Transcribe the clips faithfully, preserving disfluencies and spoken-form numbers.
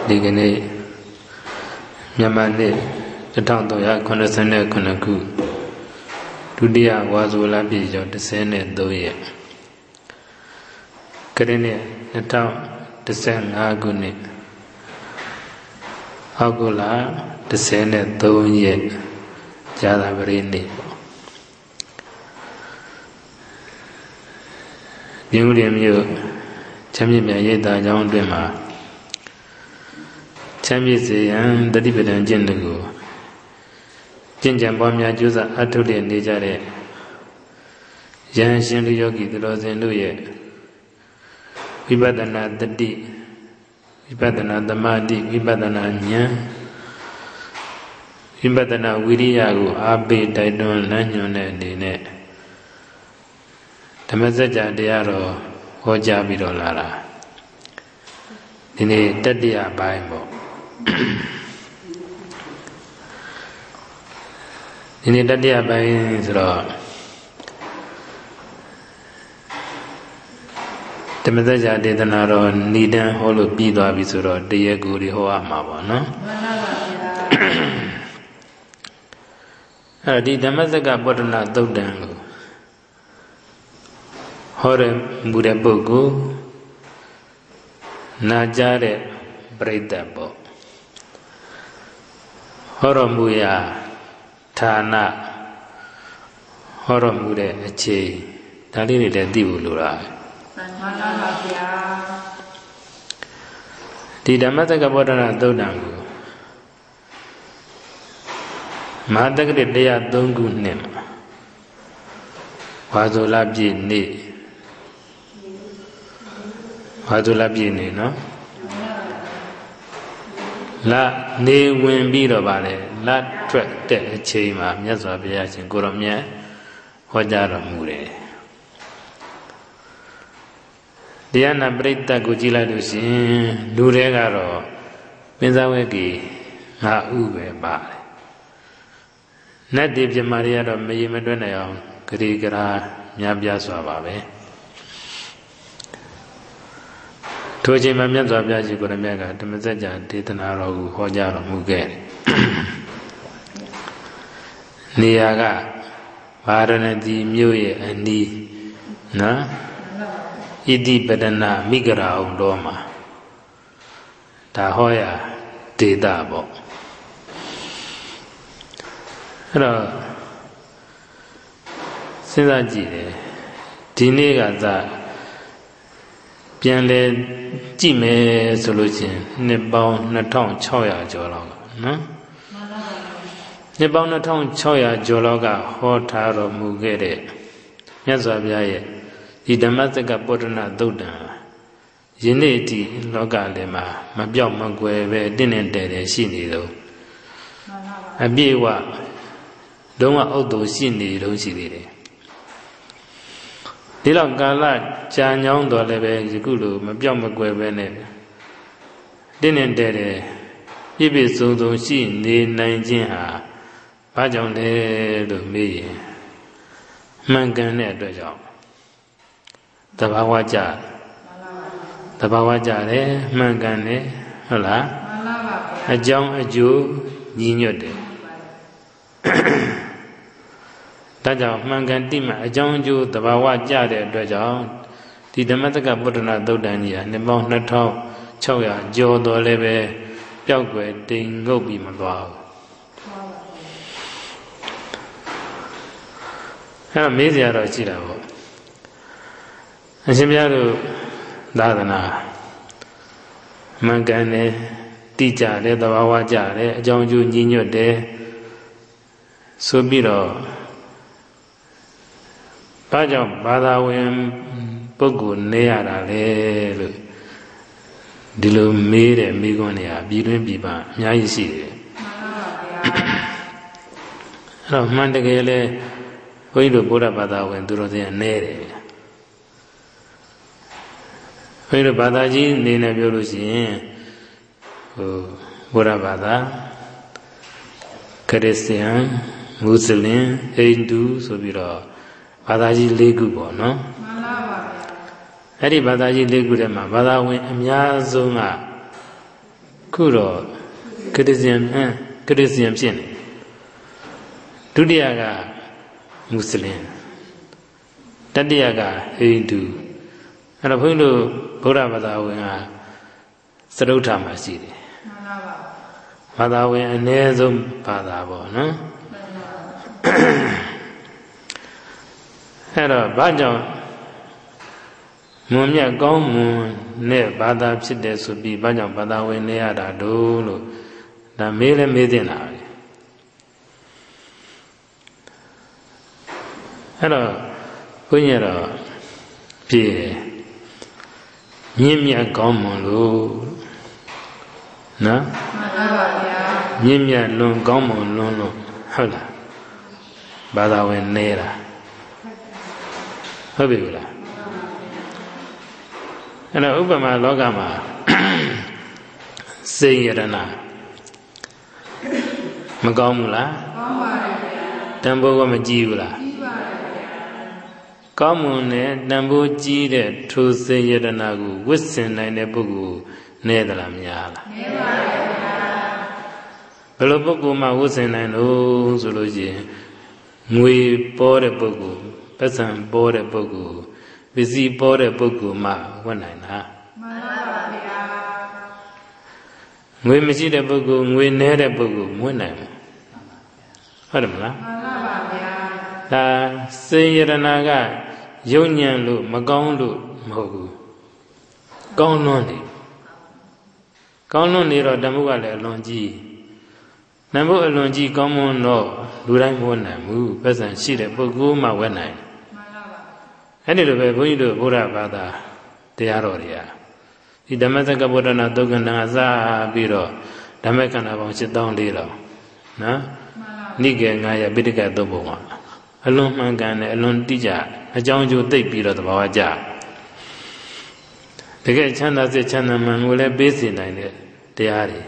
ဒီကနေ့မြန်မာနှစ်တစ်ထောင်သုံးရာခုနှစ်ဆယ်ခုနှစ်ခုဒုတိယဝါဆိုလပြည့်ကျော်တစ်ဆယ်နဲ့သုံးရက်ကရနှစ်နှစ်ထောင်တစ်ဆယ်ငါးခုနှစ်အောက်တိုဘာတစ်ဆယ်နဲ့သုံးရက်ဇာတာပရိနေ့ပေါ့မြင်းဦးရမြို့ချမ်းမြေ့မြရိပ်သာကျောင်းအတွင်းမှာချမ်းမြေ့စေရန်တတိပဒံကျင့်တကူကျင့်ကြံပွားများကြိုးစားအထုတ်လျက်နေကြတဲ့ယဟန်ရှင်လူယောဂီသူတော်စင်တို့ရဲ့ဝိပဿနာတတိဝိပဿနာသမာဓိဝိပဿနာဉာဏ်ဝိပဿနာဝိရိယကိုအားပေးတိုက်တွန်းလမ်းညွှန်တဲ့အနေနဲ့ဓမ္မစကြာတရားတော်ဟောကြားပြီးတော့လာတာဒီနေ့တတိယပိုင်းပေါ့ဒီနေ့တတိယပိုင်းဆိုတော့ဓမ္မစကြာဒေသနာတော်ဏိဒံဟောလို့ပြီးသွားပြီဆိုတော့တရက်ကိုဒီဟောရမှာပေါ့နော်မှန်ပါပါဗျာအဲ့ဒီဓမ္မစကပဋ္ဌနာသုတ်တံကိုဟောရမူတဲ့ပုဂ္ဂိုလ်နာကြားတဲ့ပရိသတ်ပေါ့ဟောရမူရာဌာနဟောရမူတဲ့အခြေဒါလေးတွေလည်းသိဖို့လိုတာမှန်ပါပါဗျာဒီဓမ္မစကပဋ္ဌနာသုတ်တံကိုမဟာတက္ကရာတရားသုံးခုနှစ်မှာဝါဆိုလပြည့်နေ့ဝါဆိုလပြည့်နေ့နော်လနေဝင်ပြီးတော့ဗါလေလထွက်တဲ့အချိန်မှာမြတ်စွာဘုရားရှင်ကိုရောမြတ်ဟောကြားတော်မူတယ်တရားနာပရိသတ်ကိုကြည့်လိုက်လို့ရှင်လူတွေကတော့ပင်စဝဲကြီးငါဥပဲပါတယ်နတ်တိပြမာတွေကတော့မရေမတွက်နိုင်အောင်ဂရိကရာများပြားစွာပါပဲထိုချိန်မှာမြတ်စွာဘုရားရှင်ကိုရမြတ်ကဓမ္မစကြာဒေသနာတော်ကိုဟောကြားတော်မူခဲ့တယ်နေရာကဗာရဏသီမြို့ရဲ့အနီးနော်ဣတိပဒနာမိဂရာအောင်တော်မှာဒါဟောရဒေတာပေါ့အဲ့တော့စဉ်းစားကြည့်တယ်ဒီနေ့ကသာပြန်လဲကြည့်မယ်ဆိုလို့ချင်းနှစ်ပေါင်းနှစ်ထောင်ခြောက်ရာကျော်လောက်ကနော်နှစ်ပေါင်းနှစ်ထောင်ခြောက်ရာကျော်လောက်ကဟောထားတော်မူခဲ့တဲ့မြတ်စွာဘုရားရဲ့ဒီဓမ္မစကပဋ္ဌနာသုတ်တံယနေ့အထိလောကလည်းမှာမပြောက်မကွယ်ပဲတင့်နေတယ်တယ်ရှိနေတော့အပြည့်အဝလုံးဝဥဒ္ဒရှိနေတော့ရှိသေးတယ်ဒီလောက်ကာလကြာညောင်းတော်လည်းပဲယခုလိုမပြောက်မကွယ်ပဲနဲ့တင်းနေတယ်တယ်ပြည့်ပြည့်စုံစုံရှိနေနိုင်ခြင်းဟာဘာကြောင့်လဲလို့မေးရင်မှန်ကန်တဲ့အတွက်ကြောင့်တဘာဝကြတဘာဝကြတယ်မှန်ကန်တယ်ဟုတ်လားမှန်ပါပါအကြောင်းအကျိုးညီညွတ်တယ်ဒါကြောင့်မှန်ကန်တိမှအကြောင်းအကျိုးတဘာဝကြတဲ့အတွက်ကြောင့်ဒီဓမ္မစကပဋ္ဌနာသုတ်တံကြီးဟာနှစ်ပေါင်းနှစ်ထောင်ခြောက်ရာကျော်တော်လည်းပဲပျောက်ကွယ်တိမ်ငုတ်ပြီးမသွားဘူးအဲ့တော့မေးစရာတော့ရှိတာပေါ့အရှင်ဘုရားတို့သာသနာမှန်ကန်တယ်တိကျတယ်သဘာဝကျတယ်အကြောင်းအကျိုးညီညွတ်တယ်ဆိုပြီးတော့ဘာကြောင့်ဘာသာဝင်ပုဂ္ဂိုလ်နေရတာလဲလို့ဒီလိုမေးတဲ့မိကွန်းတွေကပြည်တွင်းပြည်ပအများကြီးရှိတယ်အဲ့တော့မှန်တကယ်လဲဘုန်းကြီးတို့ဗုဒ္ဓဘာသာဝင်သူတော်စင်အနေတယ်ဘုန်းကြီးတို့ဘာသာကြီးအနေနဲ့ပြောလို့ရှိရင်ဟိုဗုဒ္ဓဘာသာခရစ်ယာန်မွတ်စလင်ဟိန္ဒူဆိုပြီးတော့ဘာသာကြီး၄ခုပေါ့နော်မှန်ပါပါအဲ့ဒီဘာသာကြီး၄ခုထဲမှာဘာသာဝင်အများဆုံးကခုတော့ခရစ်ယာန်ခရစ်ယာန်ဖြစ်နေဒုတိယကမွတ်စလင်တတိယကဟိန္ဒူအဲ့တော့ဘုန်းကြီးတို့ဗုဒ္ဓဘာသာဝင်ကစတုထမှာရှိတယ်မှန်ပါပါဘာသာဝင်အနည်းဆုံးဘာသာပေါ့နော်အဲ့တော့ဘာကြောင့်မွန်မြတ်ကောင်းမွန်နဲ့ဘာသာဖြစ်တယ်ဆိုပြီးဘာကြောင့်ဘာသာဝင်နေရတာတို့လို့ဒါမေးလဲမေးတင်တာပဲအဲ့တော့ဘုန်းကြီးတော့ပြေမြင့်မြတ်ကောင်းမွန်လို့နော်မှန်ပါပါဗျာမြင့်မြတ်လွန်ကောင်းမွန်လွန်လို့ဟုတ်လားဘာသာဝင်နေတာဟုတ်ပြီလားအဲ့တော့ဥပမာလောကမှာစိတ်ယတနာမကောင်းဘူးလားကောင်းပါတယ်ဗျာတန်ဖိုးကမကြည့်ဘူးလားကြည့်ပါတယ်ဗျာကောင်းမွန်တဲ့တန်ဖိုးကြီးတဲ့ထိုစိတ်ယတနာကိုဝစ်စင်နိုင်တဲ့ပုဂ္ဂိုလ်နဲသလားများလားနဲပါတယ်ဗျာဘယ်လိုပုဂ္ဂိုလ်မှဝစ်စင်နိုင်လို့ဆိုလို့ရှိရင်ငွေပေါ်တဲ့ပုဂ္ဂိုလ်ပတ်စံပေါ်တဲ့ပုဂ္ဂိုလ်ပစ္စည်းပေါ်တဲ့ပုဂ္ဂိုလ်မှဝတ်နိုင်တာမှန်ပါပါဗျာငွေမရှိတဲ့ပုဂ္ဂိုလ်ငွေနည်းတဲ့ပုဂ္ဂိုလ်မဝတ်နိုင်ဘူးဟုတ်တယ်မလားမှန်ပါပါဗျာဒါစေရတနာကယုံညံ့လို့မကောင်းလို့မဟုတ်ဘူးကောင်းလွန်းတယ်ကောင်းလွန်းနေတော့တမှုကလည်းအလွန်ကြီးနံဖို့အလွန်ကြီးကောင်းမွန်တော့လူတိုင်းမဝတ်နိုင်ဘူးပတ်စံရှိတဲ့ပုဂ္ဂိုလ်မှဝတ်နိုင်အဲ့ဒီလိုပဲဘုန်းကြီးတို့ဘုရားဘာသာတရားတော်တွေကဒီဓမ္မစကဗုဒ္ဓနာသုတ်ကန္တအစပြီးတော့ဓမ္မခန္ဓာပေါင်းရှစ်သောင်းလေးတော်နော်နိကေငါးရပိဋကသုတ်ပုံကအလွန်မှန်ကန်တဲ့အလွန်တိကျအကြောင်းကျိုးသိပ်ပြီးတော့သဘာဝကျတကယ်ချမ်းသာစေချမ်းသာမှန်ကိုလည်းပေးစေနိုင်တဲ့တရားတွေ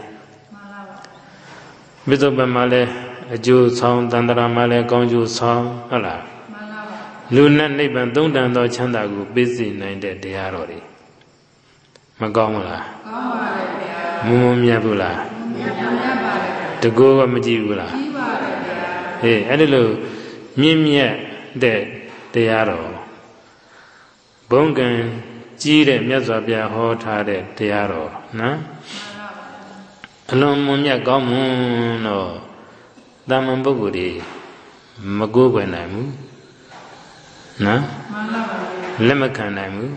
ပိဿုပံမှာလည်းအကျိုးဆောင်တန္တရာမှာလည်းကောင်းကျိုးဆောင်ဟုတ်လားလူနဲ့နိဗ္ဗာန်သုံးတန်သောချမ်းသာကိုပေးစေနိုင်တဲ့တရားတော်တွေမကောင်းဘူးလားကောင်းပါရဲ့ဗျာမုံမမြတ်ဘူးလားမြတ်မြတ်ပါရဲ့တကူကမကြည့်ဘူးလားကြည့်ပါရဲ့ဗျာဟေးအဲ့ဒီလိုမြင့်မြတ်တဲ့တရားတော်ဘုံကံကြီးတဲ့မြတ်စွာဘုရားဟောထားတဲ့တရားတော်နော်အလွန်မွန်မြတ်ကောင်းမွန်တော့တာမန်ပုဂ္ဂိုလ်တွေမကိုးကွယ်နိုင်ဘူးနော်လက်မခံနိုင်ဘူး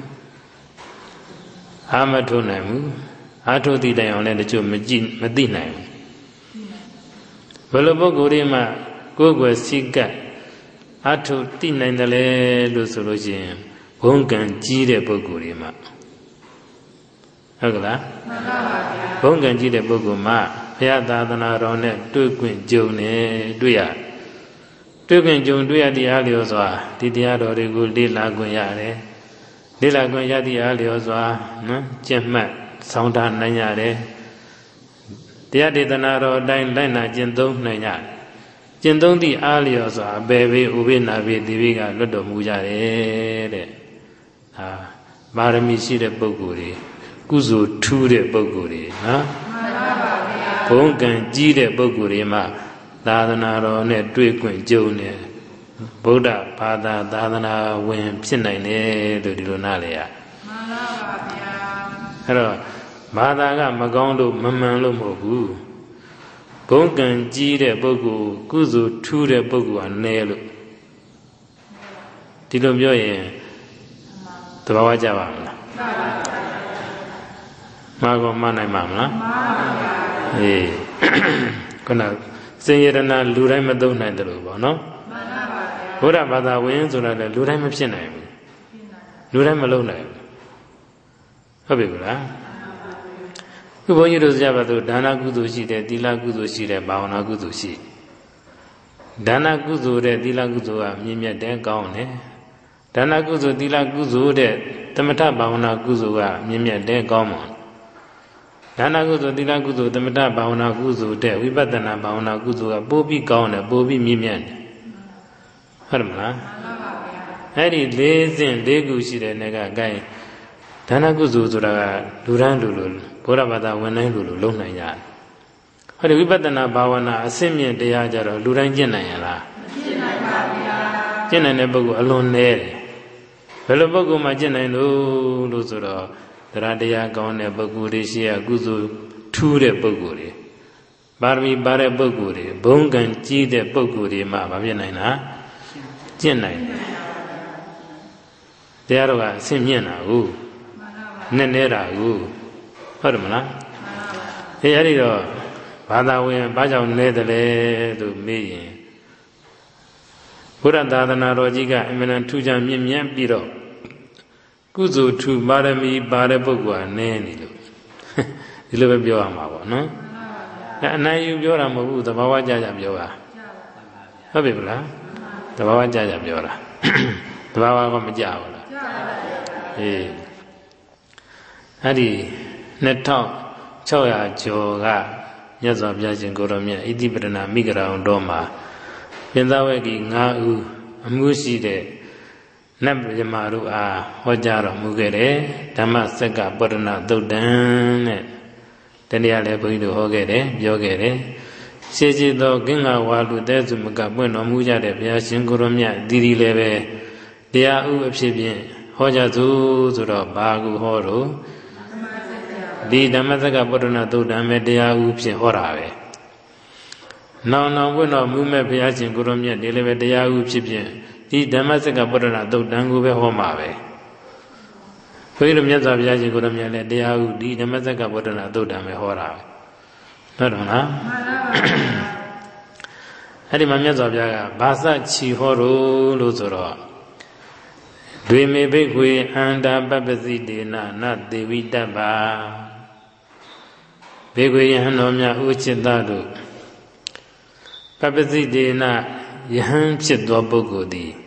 အာမထုတ်နိုင်ဘူးအာထုတ်သိတိုင်အောင်လည်းတချို့မကြည့်မသိနိုင်ဘူးဘယ်လိုပုဂ္ဂိုလ်တွေမှကိုယ်ွယ်စိကတ်အာထုတ်သိနိုင်တယ်လေလို့ဆိုလို့ရှိရင်ဘုံကံကြီးတဲ့ပုဂ္ဂိုလ်တွေမှဟုတ်ကလားမှန်ပါပါဗျာဘုံကံကြီးတဲ့ပုဂ္ဂိုလ်မှဘုရားသာသနာတော်နဲ့တွေ့ခွင့်ကြုံနေတွေ့ရတွေ့ခွင့်ကြုံတွေ့ရတရားလျော်စွာဒီတရားတော်တွေကိုလေ့လာခွင့်ရတယ်လေ့လာခွင့်ရသည့်အားလျော်စွာနော်ကျင့်မှတ်ဆောင်းထားနိုင်ရတယ်တရားဒေသနာတော်အတိုင်းလိုက်နာကျင့်သုံးနိုင်ရတယ်ကျင့်သုံးသည့်အားလျော်စွာအပေဘေးဥပိနာဘေးဒီဘေးကလွတ်တော်မူကြတယ်တဲ့ဟာပါရမီရှိတဲ့ပုဂ္ဂိုလ်တွေကုသိုလ်ထူးတဲ့ပုဂ္ဂိုလ်တွေနော်မှန်ပါပါဗျာဘုံကံကြီးတဲ့ပုဂ္ဂိုလ်တွေမှသာသနာတော်နဲ့တွေ့ခွင့်ကြုံနေဗုဒ္ဓဘာသာသာသနာဝင်ဖြစ်နိုင်တယ်လို့ဒီလိုနားလေရမှန်ပါပါဗျာအဲ့တော့ဘာသာကမကောင်းလို့မမှန်လို့မဟုတ်ဘူးဘုံကံကြီးတဲ့ပုဂ္ဂိုလ်ကုသိုလ်ထူးတဲ့ပုဂ္ဂိုလ်ကနဲလို့ဒီလိုပြောရင်သဘာဝကျပါမလားမှားကောမှားနိုင်မှာမလားမှားပါဗျာအေးခုနစေရတနာလူတိုင်းမသုံးနိုင်တယ်လို့ပေါ့နော်မှန်ပါပါဗျာဘုရားဘာသာဝင်ဆိုတာလည်းလူတိုင်းမဖြစ်နိုင်ဘူးလူတိုင်းမလုပ်နိုင်ဘူးဟုတ်ပြီကူလားခုဘုန်းကြီးတို့ကြပါတော့ဒါနကုသိုလ်ရှိတယ်သီလကုသိုလ်ရှိတယ်ဘာဝနာကုသိုလ်ရှိဒါနကုသိုလ်တဲ့သီလကုသိုလ်ကမြင့်မြတ်တယ်ကောင်းတယ်ဒါနကုသိုလ်သီလကုသိုလ်တဲ့သမထဘာဝနာကုသိုလ်ကမြင့်မြတ်တယ်ကောင်းတယ်ဒါနကုသိုလ်သီလကုသိုလ်သမထဘာဝနာကုသိုလ်တဲ့ဝိပဿနာဘာဝနာကုသိုလ်ကပိုပြီးကောင်းတယ်ပိုပြီးမြင့်မြတ်တယ်ဟုတ်တယ်မလားမှန်ပါဗျာအဲ့ဒီလေးစဉ်လေးခုရှိတဲ့နေကအဲဒါနကုသိုလ်ဆိုတာကလူရန်လူလူဘဘုရားဘာသာဝင်တိုင်းလူလူလုံနိုင်ကြတယ်ဟောဒီဝိပဿနာဘာဝနာအစစ်မြင့်တရားကြတော့လူတိုင်းကျင့်နိုင်ရလားမကျင့်နိုင်ပါဘူးဗျာကျင့်နိုင်တဲ့ပုဂ္ဂိုလ်အလွန်နည်းတယ်ဘယ်လိုပုဂ္ဂိုလ်မှကျင့်နိုင်လို့လို့ဆိုတော့တရားတရားကောင်းတဲ့ပုဂ္ဂိုလ်တွေရှိရကုသိုလ်ထူးတဲ့ပုဂ္ဂိုလ်တွေပါရမီပါတဲ့ပုဂ္ဂိုလ်တွေဘုံကံကြီးတဲ့ပုဂ္ဂိုလ်တွေမှမဖြစ်နိုင်တာကျင့်နိုင်တယ်တရားတော်ကအဆင့်မြင့်တာဟုတ်နည်းနည်းတာဟုတ်ဟုတ်တယ်မလားအဲအဲ့ဒီတော့ဘာသာဝင်ဘာကြောင့်နည်းတယ်လဲလို့မေးရင်ဘုရားသာသနာတော်ကြီးကအမှန်တန်ထူးခြားမြင့်မြတ်ပြီးတော့ကုသိုလ်ထူပါရမီပါတဲ့ပုဂ္ဂိုလ်ကနည်းနေလို့ဒီလိုပဲပြောရမှာပေါ့နော်အဲအနိုင်ယူပြောတာမဟုတ်ဘူးသဘာဝကြကြပြောတာဟုတ်ပြီဗလားသဘာဝကြကြပြောတာသဘာဝကမကြဘူးလားအေးအဲ့ဒီနှစ်ထောင်ခြောက်ရာကျော်ကမြတ်စွာဘုရားရှင်ကိုရောမြတ်ဣတိပဒနာမိဂရာအောင်တော်မှာပြင်သာဝဲကြီး၅ဦးအမှုရှိတဲ့နတ်မြမတို့အားဟောကြားတော်မူခဲ့တယ်ဓမ္မစက္ကပရဏသုတ်တံတဲ့တနည်းအားလည်းဘုန်းကြီးတို့ဟောခဲ့တယ်ပြောခဲ့တယ်ရှေးရှိသောကင်္ဂဝါလူတဲစုမကပွင့်တော်မူကြတဲ့ဘုရားရှင်ကိုရောမြတ်ဒီဒီလည်းပဲတရားဥအဖြစ်ဖြင့်ဟောကြားသူဆိုတော့ဘာကူဟောတော့ဒီဓမ္မစက္ကပရဏသုတ်တံမဲ့တရားဥဖြင့်ဟောတာပဲနောင်နောင်ပွင့်တော်မူမဲ့ဘုရားရှင်ကိုရောမြတ်ဒီလည်းပဲတရားဥဖြစ်ဖြင့်ဒီဓမ္မစက္ကပရဏသုတ်တံကိုပဲဟောမှာပဲဘုရားမြတ်စွာဘုရားရှင်ကိုရောမြတ်လည်းတရားဥဒီဓမ္မစက္ကပရဏသုတ်တံပဲဟောတာပဲဟုတ်တယ်မလားမှန်ပါပါအဲ့ဒီမှာမြတ်စွာဘုရားကဘာစချီဟောလို့လို့ဆိုတော့ဒွေမေဘိခွေအန္တာပပ္ပစီတေနနသေဝိတ္တပါဘေခွေယဟန်တော်များဥจิตတို့ပပ္ပစီတေနယဟန်ဖြစ်သောပုဂ္ဂိုလ်သည်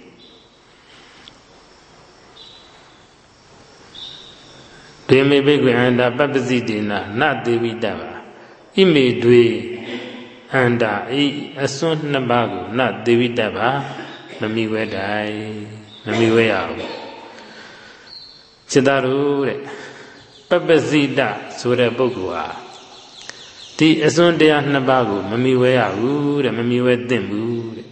ဒွေမေဘိခွေအန္တာပပ္ပစီတေနနသေဝိတ္တပါဣမေတွေအန္တာဤအစွန်းနှစ်ပါးကိုနသေဝိတ္တပါမမိဝဲတိုင်မမိဝဲရအောင်စိတ္တတို့တဲ့ပပ္ပစီတဆိုတဲ့ပုဂ္ဂိုလ်ဟာဒီအစွန်းတရားနှစ်ပါးကိုမမိဝဲရဘူးတဲ့မမိဝဲသင့်ဘူးတဲ့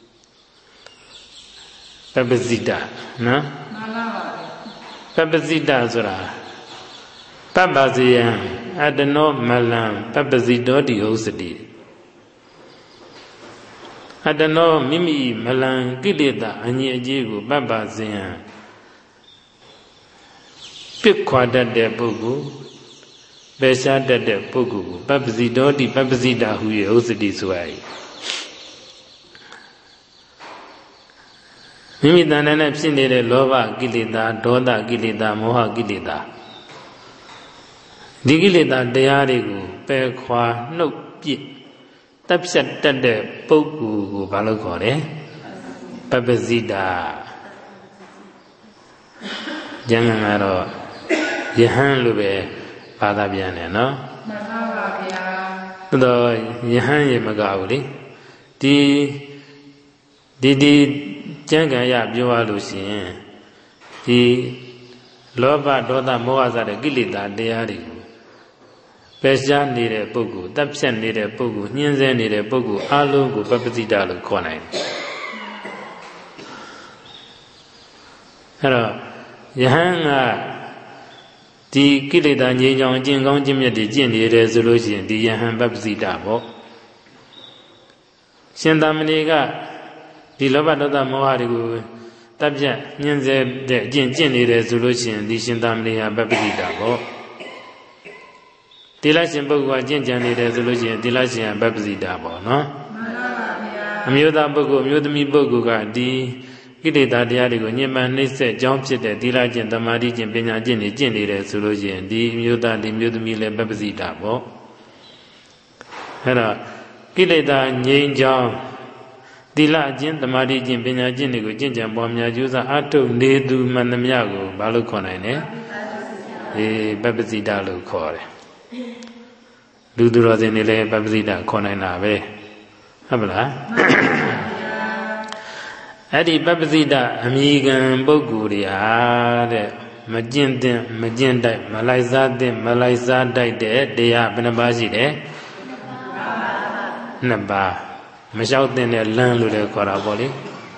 ပပ္ပစီတနော်မှန်ပါပါပပ္ပစီတဆိုတာပပ္ပစီယံအတနောမလံပပ္ပစီတောတိဥစ္စတိအတနောမိမိမလံကိလေသာအငြိအကျေးကိုပပ္ပစီယံပြစ်ခွာတတ်တဲ့ပုဂ္ဂိုလ်ပယ်ရှားတတ်တဲ့ပုဂ္ဂိုလ်ကိုပပ္ပစီတောတိပပ္ပစီတာဟူ၍ဥစ္စတိဆိုရ၏မိမိတဏ္ဍာနဲ့ဖြစ်နေတဲ့လောဘကိလေသာဒေါသကိလေသာမောဟကိလေသာဒီကိလေသာတရားတွေကိုပယ်ခွာနှုတ်ပြစ်တပ်ဖြတ်တတ်တဲ့ပုဂ္ဂိုလ်ကိုဘာလို့ခေါ်လဲပပ္ပစီတာကျမ်းဂန်ကတော့ယဟန်လို့ပဲဘာသာပြန်တယ်နော်မှန်ပါပါဗျာသို့တော့ယဟန်ရေမကဘူးလေဒီဒီဒီကျမ်းဂန်ရပြောရလို့ရှိရင်ဒီလောဘဒေါသမောဟစတဲ့ကိလေသာတရားတွေကိုပယ်ရှားနေတဲ့ပုဂ္ဂိုလ်တပ်ဖြတ်နေတဲ့ပုဂ္ဂိုလ်ညှင်းဆဲနေတဲ့ပုဂ္ဂိုလ်အလုံးကိုပပ္ပစီတာလို့ခေါ်နိုင်တယ်အဲ့တော့ယဟန်ကဒီကိလေသာငြိမ်းချောင်းအကျင့်ကောင်းခြင်းမြတ်တွေကျင့်နေတယ်ဆိုလို့ရှိရင်ဒီယဟန်ပပ္ပစီတာပေါ့ရှင်သာမဏေကဒီလောဘဒေါသမောဟတွေကိုတပ်ဖြတ်ညှင်းဆဲတဲ့အကျင့်ကျင့်နေတယ်ဆိုလို့ရှိရင်ဒီရှင်သာမဏေဟာပပ္ပစီတာပေါ့သီလရှင်ပုဂ္ဂိုလ်ကကျင့်ကြံနေတယ်ဆိုလို့ရှိရင်သီလရှင်ကပပ္ပစီတာပေါ့နော်မှန်ပါပါဗျာအမျိုးသားပုဂ္ဂိုလ်အမျိုးသမီးပုဂ္ဂိုလ်ကဒီကိလေသာတရားတွေကိုညှဉ်းပန်းနှိပ်စက်ကြောင်းဖြစ်တဲ့သီလကျင့်သမာဓိကျင့်ပညာကျင့်တွေကျင့်နေတယ်ဆိုလို့ရှိရင်ဒီအမျိုးသားဒီမျိုးသမီးလည်းပပ္ပစီတာပေါ့အဲ့တော့ကိလေသာငြိမ်းချောင်းသီလကျင့်သမာဓိကျင့်ပညာကျင့်တွေကိုကျင့်ကြံပွားများကြိုးစားအထုတ်နေသူမှန်သမျှကိုဘာလို့ခေါ်နိုင်လဲအေးပပ္ပစီတာလို့ခေါ်တယ်လူသူတော်စင်တွေလည်းပပ္ပစီတာခေါ်နိုင်တာပဲဟုတ်ပလားအဲ့ဒီပပ္ပစီတာအမိခံပုဂ္ဂိုလ်တွေဟာတဲ့မကျင့်တဲ့မကျင့်တိုက်မလိုက်စားတဲ့မလိုက်စားတိုက်တဲ့တရားဘယ်နှပါးရှိတယ်နှစ်ပါးမလျှောက်တဲ့လမ်းလို့လည်းခေါ်တာပေါ့လေ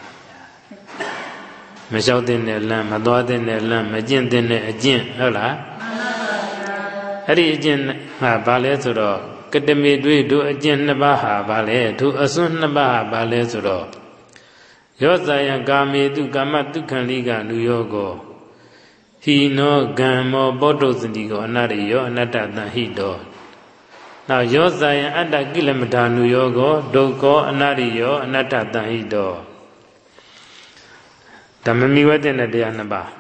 မလျှောက်တဲ့လမ်းမသွားတဲ့လမ်းမကျင့်တဲ့အကျင့်ဟုတ်လားအဲ့ဒီအကျင့်ဟာဘာလဲဆိုတော့ကတမေတွေးတို့အကျင့်နှစ်ပါးဟာဘာလဲသူအစွန်းနှစ်ပါးဟာဘာလဲဆိုတော့ယောဇာယံကာမေတုကာမတုခံလိကနုယောကောဟိနောဂံမောပောတုစတိကောအနရိယောအနတ္တတံဟိတောနောက်ယောဇာယံအတ္တကိလမထာနုယောကောဒုက္ခောအနရိယောအနတ္တတံဟိတောဓမ္မမိဝတ္တနဲ့တရားနှစ်ပါး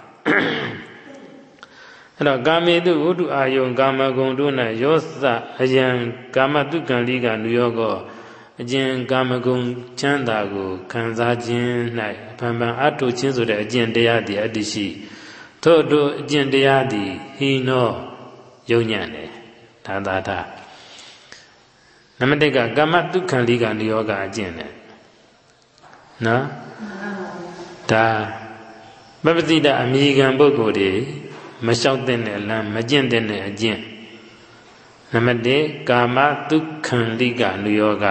အဲ့တော့ကာမေတုဝတ္ထုအာယုံကာမဂုဏ်တို့၌ယောဇအယံကာမတုခံလိကနုယောကောအကျင့်ကာမဂုဏ်ချမ်းသာကိုခံစားခြင်း၌ဖန်ဖန်အထုခြင်းဆိုတဲ့အကျင့်တရားသည်အတ္တိရှိထို့တို့အကျင့်တရားသည်ဟိနောယုံညံ့တယ်ဒါသာသာနမတိတ်ကကာမတုခံလိကနုယောဂအကျင့်နဲ့နော်ဒါပပတိတအမိခံပုဂ္ဂိုလ်တွေမလျှောက်တဲ့လမ်းမကျင့်တဲ့အကျင့်နမတိတ်ကာမတုခံလိကနုယောဂ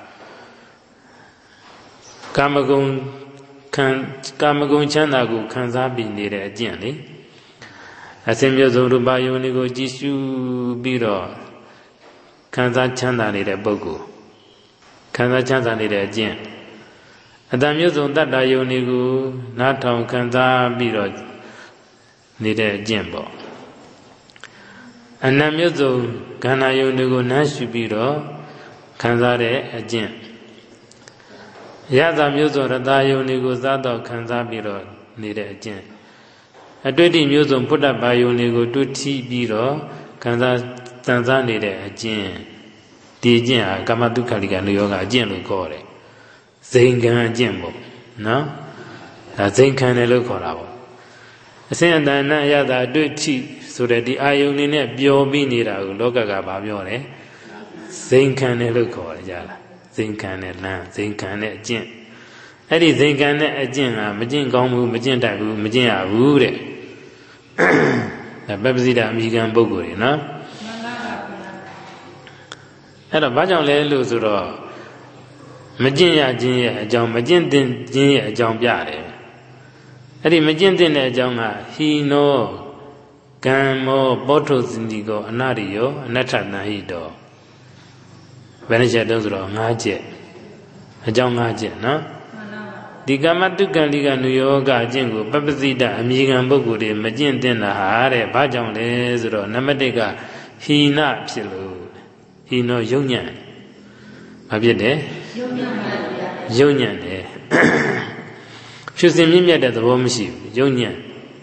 ကာမဂုဏ်ခံကာမဂုဏ်ချမ်းသာကိုခံစားပြီးနေတဲ့အကျင့်လေအစဉ်မျိုးစုံရူပယုံတွေကိုကြည်ရှုပြီးတော့ခံစားချမ်းသာနေတဲ့ပုဂ္ဂိုလ်ခံစားချမ်းသာနေတဲ့အကျင့်အတ္တမျိုးစုံတတ္တယုံတွေကိုနားထောင်ခံစားပြီးတော့နေတဲ့အကျင့်ပေါ့အနတ်မျိုးစုံခန္ဓာယုံတွေကိုနားရှုပြီးတော့ခံစားတဲ့အကျင့်ရသမျိုးစုံရတယုံတွေကိုစားတော့ခံစားပြီးတော့နေတဲ့အကျင့်အတွေ့အထိမျိုးစုံဖုဒ္ဓဘာယုံတွေကိုတွေ့ထိပြီးတော့ခံစားတန်စားနေတဲ့အကျင့်ဒီအကျင့်ဟာကာမတုခလိကနုယောဂအကျင့်လို့ခေါ်တယ်ဇိမ်ခံအကျင့်ပေါ့နော်ဒါဇိမ်ခံတယ်လို့ခေါ်တာပေါ့အစဉ်အတန်နဲ့ရတာအတွေ့အထိဆိုတဲ့ဒီအာယုန်လေးနဲ့ပျော်ပြီးနေတာကိုလောကကဘာပြောလဲဇိမ်ခံတယ်လို့ခေါ်တယ်ကြားလားဇိမ်ခံတဲ့လမ်းဇိမ်ခံတဲ့အကျင့်အဲ့ဒီဇိမ်ခံတဲ့အကျင့်ဟာမကျင့်ကောင်းဘူးမကျင့်တတ်ဘူးမကျင့်ရဘူးတဲ့ဒါပပ္ပစိတအမိခံပုဂ္ဂိုလ်တွေနော်အဲ့တော့ဘာကြောင့်လဲလို့ဆိုတော့မကျင့်ရခြင်းရဲ့အကြောင်းမကျင့်သင့်ခြင်းရဲ့အကြောင်းပြတယ်အဲ့ဒီမကျင့်သင့်တဲ့အကြောင်းကဟိနောကံမောပောထုစတိကောအနရိယောအနတ္ထတံဟိတောဘယ်နှချက်တုံးဆိုတော့၅ချက်အကြောင်း၅ချက်နော်ဒီကာမတုခံလိကနုယောဂအကျင့်ကိုပပ္ပစိတအမိခံပုဂ္ဂိုလ်တွေမကျင့်သင့်တာဟာတဲ့ဘာကြောင့်လဲဆိုတော့နံပါတ်၁ကဟိနဖြစ်လို့ဟိနောယုံညံ့ဘာဖြစ်တယ်ယုံညံ့တယ်ဖြူစင်မြင့်မြတ်တဲ့သဘောမရှိဘူးယုံညံ့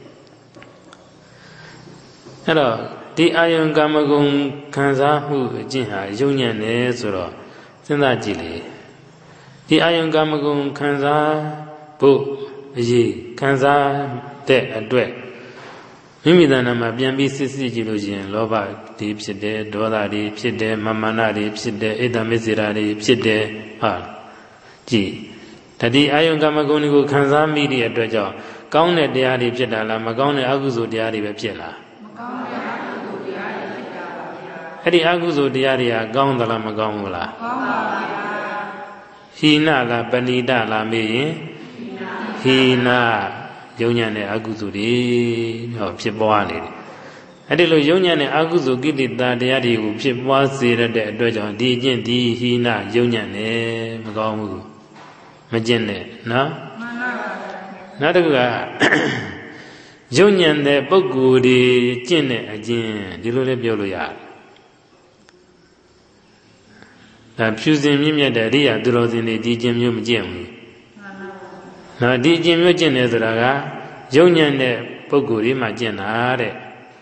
အဲ့တော့ဒီအာယုံကာမဂုဏ်ခံစားမှုအကျင့်ဟာယုံညံ့တယ်ဆိုတော့စဉ်းစားကြည့်လေဒီအာယုံကာမဂုဏ်ခံစားဖို့အရေးခံစားတဲ့အတွက်မိမိတဏ္ဍာမှာပြန်ပြီးစစ်စစ်ကြည့်လို့ရှိရင်လောဘတွေဖြစ်တယ်ဒေါသတွေဖြစ်တယ်မာမနတွေဖြစ်တယ်အိတ္တမစ္စေရာတွေဖြစ်တယ်ဟာကြည့်တတိအာယုံကာမဂုဏ်တွေကိုခံစားမိတဲ့အတွက်ကြောင့်ကောင်းတဲ့တရားတွေဖြစ်တာလားမကောင်းတဲ့အကုသိုလ်တရားတွေပဲဖြစ်လားမကောင်းတဲ့အကုသိုလ်တရားတွေဖြစ်တာပါဗျာအဲ့ဒီအကုသိုလ်တရားတွေကကောင်းသလားမကောင်းဘူးလားကောင်းပါဗျာဟိနလားပဏိတလားမေးရင်ဟိနယုံညံ့တဲ့အကုသိုလ်တွေဟောဖြစ်ပွားနေတယ်အဲ့ဒီလိုယုံညံ့တဲ့အကုသိုလ်ကိလေသာတရားတွေကိုဖြစ်ပွားစေတဲ့အတွက်ကြောင့်ဒီအကျင့်ဒီဟိနယုံညံ့တယ်မကောင်းဘူးမကျင့်နဲ့နော်မှန်ပါပါနောက်တစ်ခုကယုံညံ့တဲ့ပုဂ္ဂိုလ်တွေကျင့်တဲ့အကျင့်ဒီလိုလည်းပြောလို့ရတယ်ဒါဖြူစင်မြင့်မြတ်တဲ့အရိယာသူတော်စင်တွေဒီကျင့်မျိုးမကျင့်ဘူးနော်ဒီကျင့်မျိုးကျင့်တယ်ဆိုတာကယုံညံ့တဲ့ပုဂ္ဂိုလ်တွေမှကျင့်တာတဲ့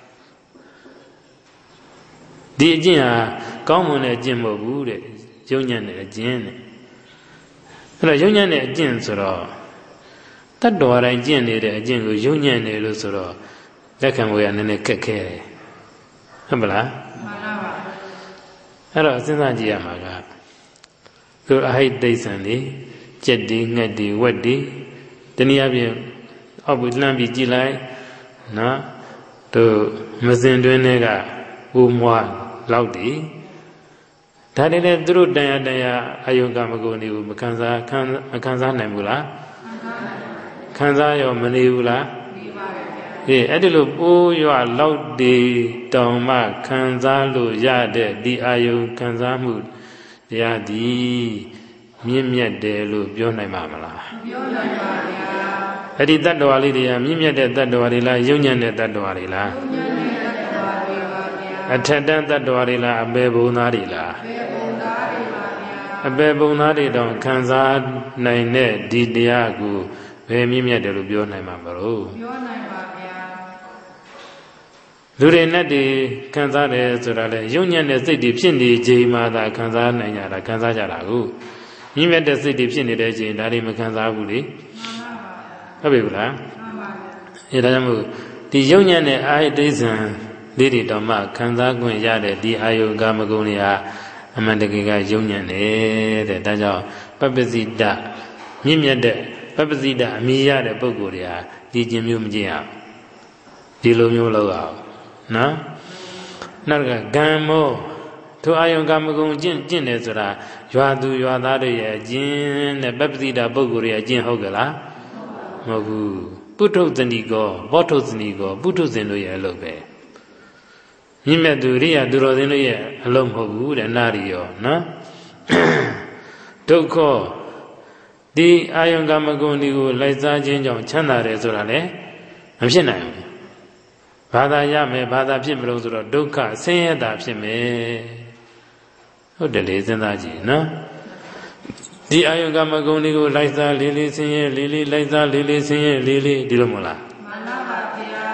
ဒီအကျင့်ဟာကောင်းမွန်တဲ့အကျင့်မဟုတ်ဘူးတဲ့ယုံညံ့တဲ့အကျင့်တဲ့အဲ့တော့ယုံညံ့တဲ့အကျင့်ဆိုတော့တတ္တဝါတိုင်းကျင့်နေတဲ့အကျင့်ကိုယုံညံ့တယ်လို့ဆိုတော့လက်ခံဖို့ရနည်းနည်းခက်ခဲတယ်ဟုတ်ပလားမှန်ပါပါအဲ့တော့စဉ်းစားကြည့်ရမှာကသူအဟိတ်တိတ်ဆန်တွေကြက်တွေငှက်တွေဝက်တွေတနည်းအားဖြင့်အောက်ပြီးလှမ်းပြီးကြည့်လိုက်နော်တို့မစင်တွင်းတွေကဦးမွားလောက်တည်ဒါတွေလည်းသူတို့တန်ရတန်ရအယုံကမဂုဏ်တွေကိုမခံစားခံမခံစားနိုင်ဘူးလားခံစားရောမနေဘူးလားအေးအဲ့ဒီလိုပိုးရွာလောက်တည်တောင်မှခံစားလို့ရတဲ့ဒီအယုံခံစားမှုတရားဒီမြင့်မြတ်တယ်လို့ပြောနိုင်မှာမလားပြောနိုင်ပါဗျာအဲ့ဒီတတ္တဝါလေးတွေကမြင့်မြတ်တဲ့တတ္တဝါတွေလားယုံညံ့တဲ့တတ္တဝါတွေလားယုံညံ့တဲ့တတ္တဝါတွေပါဗျာအထက်တန်းတတ္တဝါတွေလားအပေဘုံသားတွေလားအပေဘုံသားတွေပါဗျာအပေဘုံသားတွေတော့ခံစားနိုင်တဲ့ဒီတရားကိုဘယ်မြင့်မြတ်တယ်လို့ပြောနိုင်မှာမလို့ပြောနိုင်ပါဗျာလူတွေနဲ့ဒီခံစားတယ်ဆိုတာလေယုံညံ့တဲ့စိတ်တွေဖြစ်နေချိန်မှသာခံစားနိုင်ကြတာခံစားကြတာကိုမြင့်မြတ်တဲ့စိတ်တွေဖြစ်နေတဲ့အချိန်ဒါတွေမခံစားဘူးလေဟုတ်ပြီလားအဲဒါကြောင့်မို့ဒီယုံညံ့တဲ့အာယတိဇံလေးတွေတော့မှခံစား권ရတဲ့ဒီအာယုကာမဂုဏ်တွေဟာအမှန်တကယ်ကယုံညံ့တယ်တဲ့ဒါကြောင့်ပပ္ပစိတမြင့်မြတ်တဲ့ပပ္ပစိတအမိရတဲ့ပုဂ္ဂိုလ်တွေဟာဒီကျင်မျိုးမကျင်အောင်ဒီလိုမျိုးလောက်အောင်နော်နောက်ကဂံမောထိုအာယုံကာမဂုဏ်ကျင့်ကျင့်တယ်ဆိုတာရွာသူရွာသားတွေရဲ့အကျင့်နဲ့ပပ္ပစိတပုဂ္ဂိုလ်တွေရဲ့အကျင့်ဟုတ်ကလားမဟုတ်ဘူးပုထုဇဏီကောဘောထုဇဏီကောပုထုဇဉ်တို့ရဲ့အလုပ်ပဲမြင့်မြတ်သူရိယသူတော်စင်တို့ရဲ့အလုပ်မဟုတ်ဘူးတဲ့နာရီရောနော်ဒုက္ခဒီအာယုံကာမဂုဏ်တွေကိုလိုက်စားခြင်းကြောင့်ချမ်းသာတယ်ဆိုတာလေမဖြစ်နိုင်ဘူးဘာသာရမယ်ဘာသာဖြစ်မလို့ဆိုတော့ဒုက္ခဆင်းရဲတာဖြစ်မယ်ဟုတ်တယ်လေစဉ်းစားကြည့်နော်ဒီအာယုံကမဂုဏ်တွေကိုလိုက်စားလေးလေးဆင်းရဲလေးလေးလိုက်စားလေးလေးဆင်းရဲလေးလေးဒီလိုမဟုတ်လားမှန်ပါဗျာ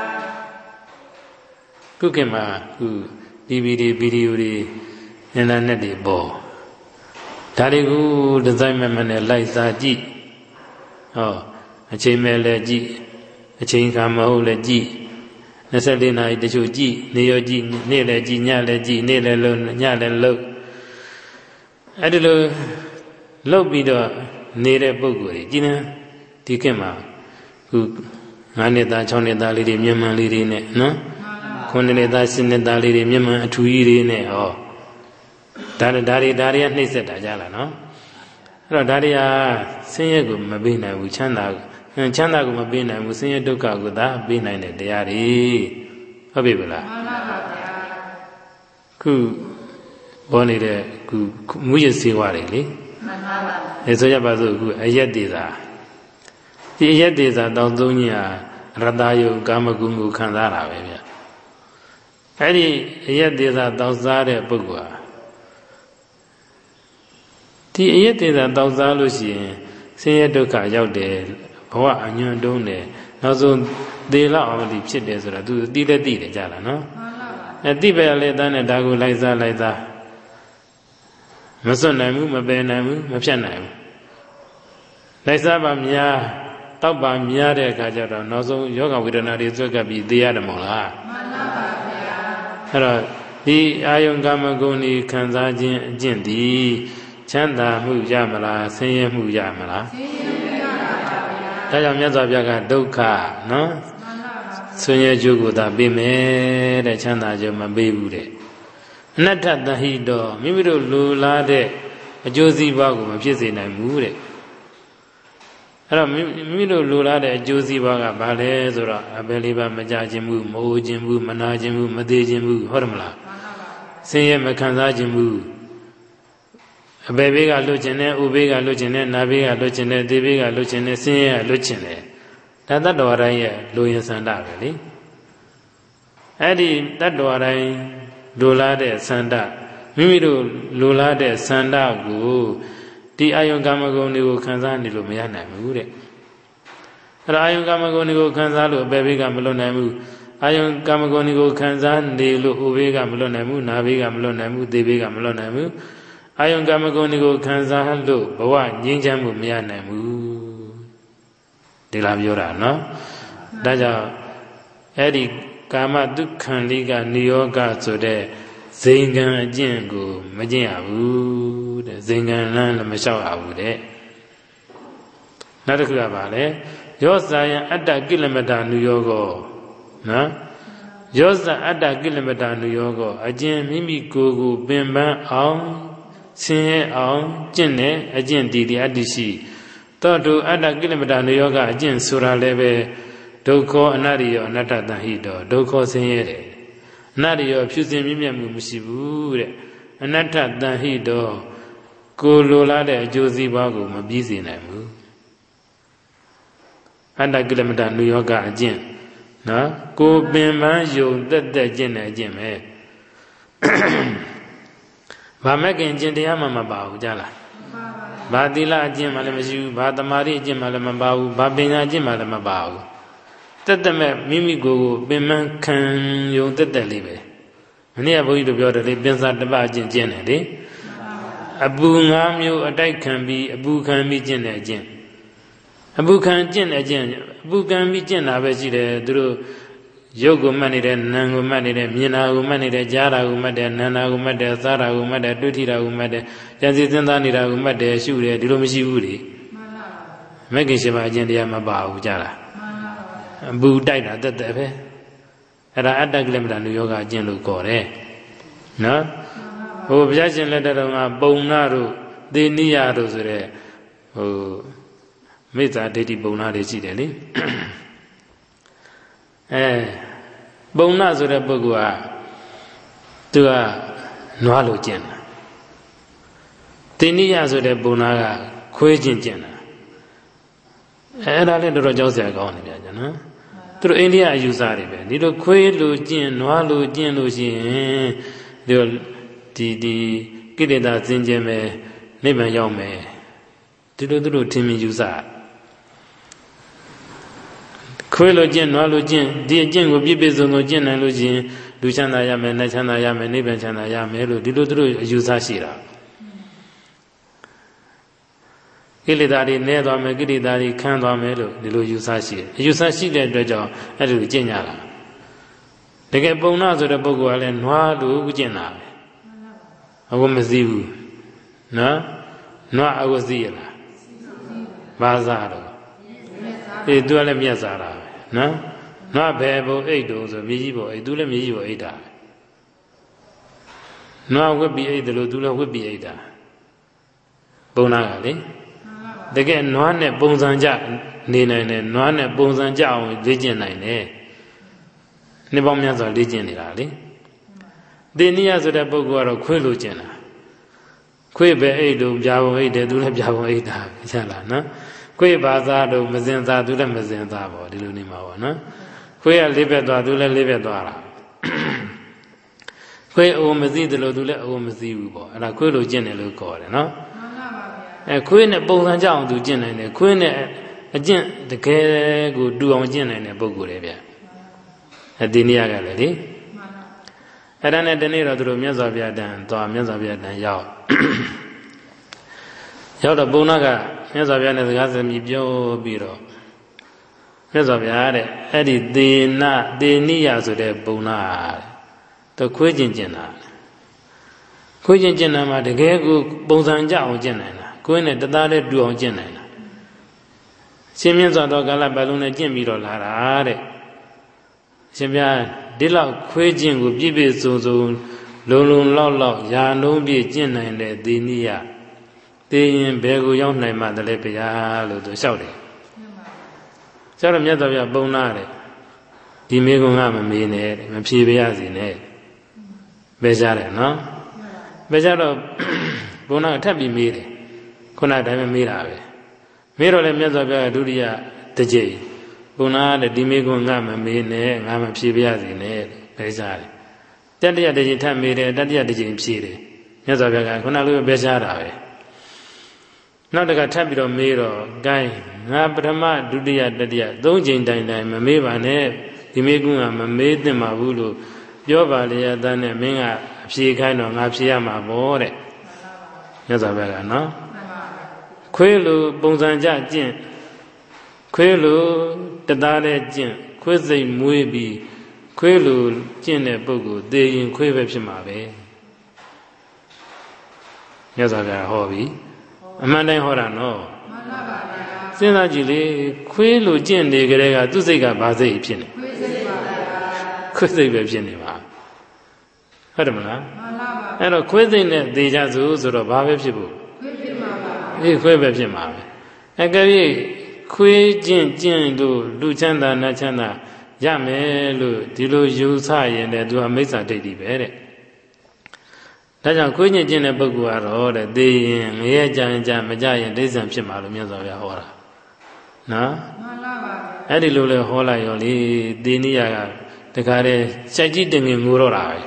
ခုခေတ်မှာခုဒီဗီဒီဗီဒီယိုတွေအင်တာနက်တွေပေါ်ဒါတွေကိုဒီဇိုင်းမမနဲ့လိုက်စားကြည့်ဟောအချိန်မဲ့လည်းကြည့်အချိန်ခါမဟုတ်လည်းကြည့်နှစ်ဆယ့်လေးနာရီတချို့ကြည့်နေရောကြည့်နေ့လည်းကြည့်ညလည်းကြည့်နေ့လည်းလုံးညလည်းလုံးအဲ့ဒီလိုလှုပ်ပြီးတော့နေတဲ့ပုဂ္ဂိုလ်တွေကြည်နံဒီခေတ်မှာခုငါးနှစ်သားခြောက်နှစ်သားလေးတွေမျက်မှန်လေးတွေနဲ့နော်ခုနှစ်နှစ်သားရှစ်နှစ်သားလေးတွေမျက်မှန်အထူကြီးတွေနဲ့ဟောဒါဒါတွေဒါတွေကနှိမ့်ဆက်တာကြလားနော်အဲ့တော့ဒါတွေဟာဆင်းရဲကိုမပေးနိုင်ဘူးချမ်းသာချမ်းသာကိုမပေးနိုင်ဘူးဆင်းရဲဒုက္ခကိုသာပေးနိုင်တဲ့တရားတွေဟုတ်ပြီဗလားမှန်ပါပါဗျာခုဘောနေတဲ့ခုမူရစေဝါတွေလေမှန်ပါပါအဲဆိုရပါစို့အခုအယက်တေသာဒီအယက်တေသာတောင်းသုံးကြီးဟာရတယုကာမဂုဏ်ကိုခံစားတာပဲဗျအဲ့ဒီအယက်တေသာတောင်းစားတဲ့ပုဂ္ဂိုလ်ဟာဒီအယက်တေသာတောင်းစားလို့ရှိရင်ဆင်းရဲဒုက္ခရောက်တယ်ဘဝအညွန့်တုံးတယ်နောက်ဆုံးသေလောက်အောင်ဒီဖြစ်တယ်ဆိုတာသူသိတဲ့သိတယ်ကြလားနော်မှန်ပါပါအဲသိပဲလေတန်းနဲ့ဒါကိုလိုက်စားလိုက်စားမစွန့်နိုင်ဘူးမပယ်နိုင်ဘူးမဖြတ်နိုင်ဘူးလိုက်စားပါများတောက်ပါများတဲ့အခါကျတော့နောက်ဆုံးယောဂဝေဒနာတွေဆွဲကပ်ပြီးသေရတယ်မဟုတ်လားမှန်ပါပါဗျာအဲ့တော့ဒီအာယုံကာမဂုဏ်ဤခံစားခြင်းအကျင့်သည်ချမ်းသာမှုရမလားဆင်းရဲမှုရမလားဆင်းရဲမှုရပါဗျာဒါကြောင့်မြတ်စွာဘုရားကဒုက္ခနော်ဆင်းရဲကျိုးကိုသာပေးမယ်တဲ့ချမ်းသာခြင်းမပေးဘူးတဲ့အနတ္ထတဟိတောမိမိတို့လူလာတဲ့အကျိုးစီးပွားကိုမဖြစ်စေနိုင်ဘူးတဲ့အဲ့တော့မိမိတို့လူလာတဲ့အကျိုးစီးပွားကဘာလဲဆိုတော့အဘယ်လေးပါမကြခြင်းဘူးမအိုခြင်းဘူးမနာခြင်းဘူးမသေးခြင်းဘူးဟုတ်တယ်မလားဆင်းရဲမခံစားခြင်းဘူးအဘယ်ဘေးကလွတ်ခြင်းနဲ့ဥဘေးကလွတ်ခြင်းနဲ့နာဘေးကလွတ်ခြင်းနဲ့သေဘေးကလွတ်ခြင်းနဲ့ဆင်းရဲကလွတ်ခြင်းနဲ့ဒါတတ္တဝါတိုင်းရဲ့လူရင်စန္ဒပဲလေအဲ့ဒီတတ္တဝါတိုင်းလိုလားတဲ့ဆန္ဒမိမိတို့လိုလားတဲ့ဆန္ဒကိုဒီအာယုံကာမဂုဏ်တွေကိုခံစားနေလို့မရနိုင်ဘူးတဲ့အဲ့ဒါအာယုံကာမဂုဏ်တွေကိုခံစားလို့အပေဘေးကမလွတ်နိုင်ဘူးအာယုံကာမဂုဏ်တွေကိုခံစားနေလို့ဥဘေးကမလွတ်နိုင်ဘူးနာဘေးကမလွတ်နိုင်ဘူးသေဘေးကမလွတ်နိုင်ဘူးအာယုံကာမဂုဏ်တွေကိုခံစားလို့ဘဝငြိမ်းချမ်းမှုမရနိုင်ဘူးဒီလားပြောတာနော်ဒါကြောင့်အဲ့ဒီကာမဒုက္ခလေးကနိယောဂဆိုတဲ့ဇိင်္ဂံအကျင့်ကိုမကျင့်ရဘူးတဲ့ဇိင်္ဂံလမ်းလည်းမလျှောက်ရဘူးတဲ့နောက်တစ်ခုကပါလေယောဇာယံအတ္တကိလမတာနုယောဂောနော်ယောဇအတ္တကိလမတာနုယောကောအကျင့်မိမိကိုယ်ကိုပင်ပန်းအောင်ဆင်းရဲအောင်ကျင့်တဲ့အကျင့်တည်တည်အတ္တိရှိသောတုအတ္တကိလမတာနုယောကအကျင့်ဆိုတာလည်းပဲဒုက္ခအနတ္တိယောအနတ္တတဟိတောဒုက္ခဆင်းရဲတယ်အနတ္တိယောဖြူစင်မြင့်မြတ်မှုမရှိဘူးတဲ့အနတ္တတဟိတောကိုလိုလားတဲ့အကျိုးစီးပွားကိုမပြီးစေနိုင်ဘူးအတ္တကိလမတာနုယောကအကျင့်နော်ကိုပင်ပန်းယုံတက်တက်ကျင့်တဲ့အကျင့်ပဲဘာမကင်ကျင့်တရားမှမပါဘူးကြလားဘာသီလအကျင့်မှလည်းမရှိဘူးဘာသမာဓိအကျင့်မှလည်းမပါဘူးဘာပညာအကျင့်မှလည်းမပါဘူးတက်တက်မဲ့မိမိကိုယ်ကိုပင်ပန်းခံယုံတက်တက်လေးပဲမနေ့ကဘုန်းကြီးတို့ပြောတယ်လေပင်စာတပတ်အကျင့်ကျင့်တယ်လေအပူငါးမျိုးအတိုက်ခံပြီးအပူခံပြီးကျင့်တဲ့အကျင့်အပူခံကျင့်တဲ့အကျင့်အပူခံပြီးကျင့်တာပဲရှိတယ်သူတို့ရုပ်ကိုမှတ်နေတယ်နာမ်ကိုမှတ်နေတယ်မြင်တာကိုမှတ်နေတယ်ကြားတာကိုမှတ်တယ်နာမ်တာကိုမှတ်တယ်စားတာကိုမှတ်တယ်တွေ့ထိတာကိုမှတ်တယ်ကြံစည်စဉ်းစားနေတာကိုမှတ်တယ်ရှုတယ်ဒီလိုမရှိဘူးလေမှန်ပါဘူးမဂ္ဂင်ရှင်ပါအကျင့်တရားမပါဘူးကြားလားမှန်ပါဘူးအပူတိုက်တာတက်တက်ပဲအဲ့ဒါအတ္တကိလမတာနုယောဂအကျင့်လို့ခေါ်တယ်နော်ဟိုဘုရားရှင်လက်ထက်တော်ကပုံနာတို့သေနိယတို့ဆိုတဲ့ဟိုမိစ္ဆာဒိဋ္ဌိပုံနာတွေရှိတယ်လေအဲပုံနာဆိုတဲ့ပုဂ္ဂိုလ်ကသူကနွားလိုကျင့်တာသေနိယဆိုတဲ့ပုံနာကခွေးချင်းကျင့်တာအဲ့ဒါလည်းတော်တော်ကြောက်စရာကောင်းနေပြန်ကြနော်သူတို့အိန္ဒိယအယူဆတွေပဲဒီလိုခွေးလိုကျင့်နွားလိုကျင့်လို့ရှိရင်ဒီဒီဒီကိလေသာစင်ကြယ်မယ်နိဗ္ဗာန်ရောက်မယ်ဒီလိုသူတို့ထင်မြင်ယူဆခွေးလိုကျင့်နွားလိုကျင့်ဒီအကျင့်ကိုပြည့်ပြည့်စုံစုံကျင့်နိုင်လို့ရှိရင်လူချမ်းသာရမယ်နတ်ချမ်းသာရမယ်နိဗ္ဗာန်ချမ်းသာရမယ်လို့ဒီလိုသူတို့အယူဆရှိတာကိလေသာတွေနည်းသွားမယ်ကိလေသာတွေခန်းသွားမယ်လို့ဒီလိုယူဆရှိတယ်အယူဆရှိတဲ့အတွက်ကြောင့်အဲ့လိုကျင့်ကြတာတကယ်ပုံနာဆိုတဲ့ပုဂ္ဂိုလ်ကလည်းနွားလိုကျင့်တာပဲအဝမသိဘူးနော်နွားအဝသိရလားဘာသာတော့အေးသူကလည်းမြတ်စားတာပဲနော်နွားဘယ်ဘုံအိတ်တုံးဆိုမြေကြီးပေါ်အိတ်သူလည်းမြေကြီးပေါ်အိတ်တာနွားဝှက်ပြီးအိတ်တယ်လို့သူလည်းဝှက်ပြီးအိတ်တာပုံနာကလေတကယ်နွားနဲ့ပုံစံကြနေနိုင်တယ်နွားနဲ့ပုံစံကြအောင်လေ့ကျင့်နိုင်တယ်နှစ်ပေါင်းများစွာလေ့ကျင့်နေတာလေသေနိယဆိုတဲ့ပုဂ္ဂိုလ်ကတော့ခွေးလိုကျင့်တာခွေးပဲအိတ်တို့ပြာပုံအိတ်တယ်သူလည်းပြာပုံအိတ်တာချမ်းလားနော်ခွေးဘာသာတို့မစင်သာသူလည်းမစင်သာပေါ့ဒီလိုနေမှာပေါ့နော်ခွေးကလေးဘက်သွားသူလည်းလေးဘက်သွားတာခွေးအိုမသိတယ်လို့သူလည်းအိုမသိဘူးပေါ့အဲ့ဒါခွေးလိုကျင့်တယ်လို့ခေါ်တယ်နော်အဲခွေးနဲ့ပုံစံကြအောင်သူကျင့်နိုင်တယ်ခွေးနဲ့အကျင့်တကယ်ကိုတူအောင်ကျင့်နိုင်တဲ့ပုဂ္ဂိုလ်တွေဗျအသေနိယကလည်းလေအဲ့ဒါနဲ့ဒီနေ့တော့သူတို့မြတ်စွာဘုရားတန်သွားမြတ်စွာဘုရားတန်ရောက်ရောက်တော့ဘုံနာကမြတ်စွာဘုရားနဲ့စကားစမြည်ပြောပြီးတော့မြတ်စွာဘုရားတဲ့အဲ့ဒီသေနသေနိယဆိုတဲ့ဘုံနာသူခွေးကျင်ကျင်တာခွေးကျင်ကျင်တာမှာတကယ်ကိုပုံစံကြအောင်ကျင့်နိုင်တာခွေးနဲ့တသားတည်းတူအောင်ကျင့်နိုင်တာရှင်မြတ်စွာသောကာလပတ်လုံးနဲ့ကျင့်ပြီးတော့လာတာတဲ့ရှင်ဘုရားဒီလောက်ခွေးကျင့်ကိုပြည့်ပြည့်စုံစုံလုံလုံလောက်လောက်ယာနှုံးပြည့်ကျင့်နိုင်တဲ့သေနိယသိရင်ဘယ်ကိုရောက်နိုင်မှတလဲဘုရားလို့သူလျှောက်တယ်။ကျတော့မြတ်စွာဘုရားပုံနာတယ်ဒီမေကွန်ကမမေးနဲ့မဖြေပါရစေနဲ့ပဲကြတယ်နော်ပဲကြတော့ဘုန်းတော်ထပ်ပြီးမေးတယ်ခုနတိုင်းပဲမေးတာပဲမေးတော့လည်းမြတ်စွာဘုရားဒုတိယတစ်ကြိမ်ဘုန်းတော်တဲ့ဒီမေကွန်ကမမေးနဲ့ငါမဖြေပါရစေနဲ့ပဲကြတယ်တတိယတစ်ကြိမ်ထပ်မေးတယ်တတိယတစ်ကြိမ်ဖြေတယ်မြတ်စွာဘုရားကခုနလိုပဲကြတာပဲနောက်တကထပ်ပြီးတော့မေးတော့ဂိုင်းငါပထမဒုတိယတတိယသုံးကြိမ်တိုင်တိုင်မမေးပါနဲ့ဒီမေကွန်းကမမေးသင့်ပါဘူးလို့ပြောပါလေရတဲ့နဲ့မင်းကအဖြေခိုင်းတော့ငါဖြေရမှာပေါ့တဲ့မြတ်စွာဘုရားကနော်ခွေးလိုပုံစံကြကျင့်ခွေးလိုတသားနဲ့ကျင့်ခွေးစိတ်မွေးပြီးခွေးလိုကျင့်တဲ့ပုဂ္ဂိုလ်သေရင်ခွေးပဲဖြစ်မှာပဲမြတ်စွာဘုရားဟောပြီအမှန်တိုင်းဟောတာနော်မှန်ပါပါဗျာစဉ်းစားကြည့်လေခွေးလိုကျင့်နေကြတဲ့ကသူ့စိတ်ကဘာစိတ်ဖြစ်နေခွေးစိတ်ပါဗျာခွေးစိတ်ပဲဖြစ်နေပါဟုတ်တယ်မလားအဲ့တော့ခွေးစိတ်နဲ့သေကြစို့ဆိုတော့ဘာပဲဖြစ်ဖို့ခွေးဖြစ်မှာပါအေးခွေးပဲဖြစ်မှာပဲအကယ်၍ခွေးကျင့်ကျင့်လို့လူချမ်းသာနတ်ချမ်းသာရမယ်လို့ဒီလိုယူဆရင်လည်းသူကမိစ္ဆာဒိဋ္ဌိပဲတဲ့ဒါကြောင့်ခွေးကျင့်ကျင့်တဲ့ပုဂ္ဂိုလ်ကတော့တဲ့သေရင်ငရဲကြရင်ကြမကြရင်ဒိဋ္ဌံဖြစ်မှာလို့မြတ်စွာဘုရားဟောတာနော်မှန်ပါပါအဲ့ဒီလိုလေဟောလိုက်ရောလေသေနိယကတခါတည်းစိုက်ကြည့်တင်ငင်ငိုတော့တာပဲ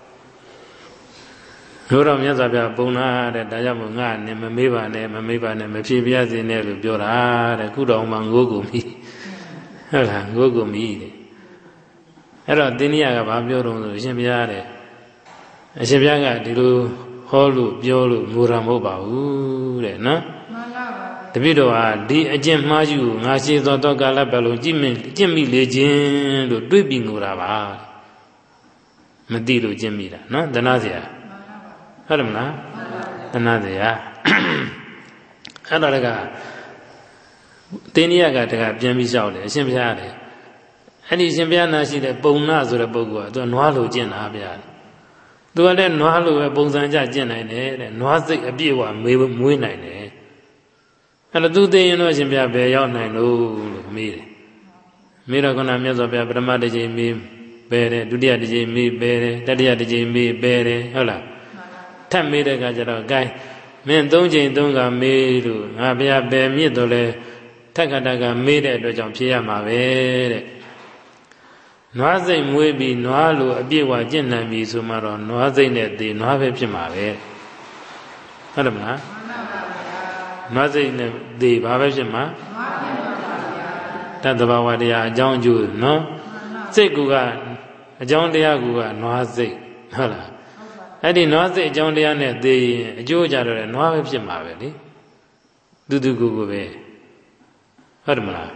ငိုတော့မြတ်စွာဘုရားပုံနာတဲ့ဒါကြောင့်မို့ငါနဲ့မမေးပါနဲ့မမေးပါနဲ့မဖြေပြစေနဲ့လို့ပြောတာတဲ့ခုတော်မှငိုးကုန်ပြီဟုတ်လားငိုးကုန်ပြီတဲ့အဲ့တော့သေနိယကဘာပြောတော့ဆိုအရှင်ဘုရားတဲ့အရှင်ဘုရားကဒီလိုဟောလို့ပြောလို့ငိုတာမဟုတ်ပါဘူးတဲ့နော်မှန်ပါပါတပည့်တော်ဟာဒီအကျင့်မှားယူငါရှိသောတော့ကာလပတ်လုံးကြည့်မြင်ကြင့်မိလေခြင်းလို့တွေးပြီးငိုတာပါမသိလို့ကြင့်မိတာနော်တနာစရာဟုတ်တယ်မလားတနာစရာအဲ့တော့ကသေနိယကတကပြန်ပြီးလျှောက်တယ်အရှင်ဘုရားတဲ့အဲ့ဒီအရှင်ဘုရားနာရှိတဲ့ပုံနာဆိုတဲ့ပုဂ္ဂိုလ်ကသူကနွားလိုကျင့်တာဗျာသူကလည်းနွားလိုပဲပုံစံကြကျင့်နိုင်တယ်တဲ့နွားစိတ်အပြည့်အဝမွေးမွေးနိုင်တယ်အဲ့တော့သူသိရင်တော့အရှင်ဘုရားဘယ်ရောက်နိုင်လို့လို့မေးတယ်မေးတော့ခဏမြတ်စွာဘုရားပထမတစ်ချိန်မေးပဲတယ်ဒုတိယတစ်ချိန်မေးပဲတယ်တတိယတစ်ချိန်မေးပဲတယ်ဟုတ်လားထပ်မေးတဲ့အခါကျတော့ gain မင်းသုံးချိန်သုံးကမေးလို့ငါဘုရားဘယ်မြင့်တော့လဲထက်ခတကမေးတဲ့အတွက်ကြောင့်ဖြေရမှာပဲတဲ့နွားစိတ်မွေးပြီးနွားလိုအပြည့်ဝကျင့်နိုင်ပြီဆိုမှတော့နွားစိတ်နဲ့သေနွားပဲဖြစ်မှာပဲဟုတ်တယ်မလားနွားစိတ်နဲ့သေဘာပဲဖြစ်မှာတသဘာဝတရားအကြောင်းအကျိုးနော်စိတ်ကအကြောင်းတရားကနွားစိတ်ဟုတ်လားအဲ့ဒီနွားစိတ်အကြောင်းတရားနဲ့သေရင်အကျိုးကြတော့နွားပဲဖြစ်မှာပဲလေတူတူကိုကိုပဲဟုတ်တယ်မလား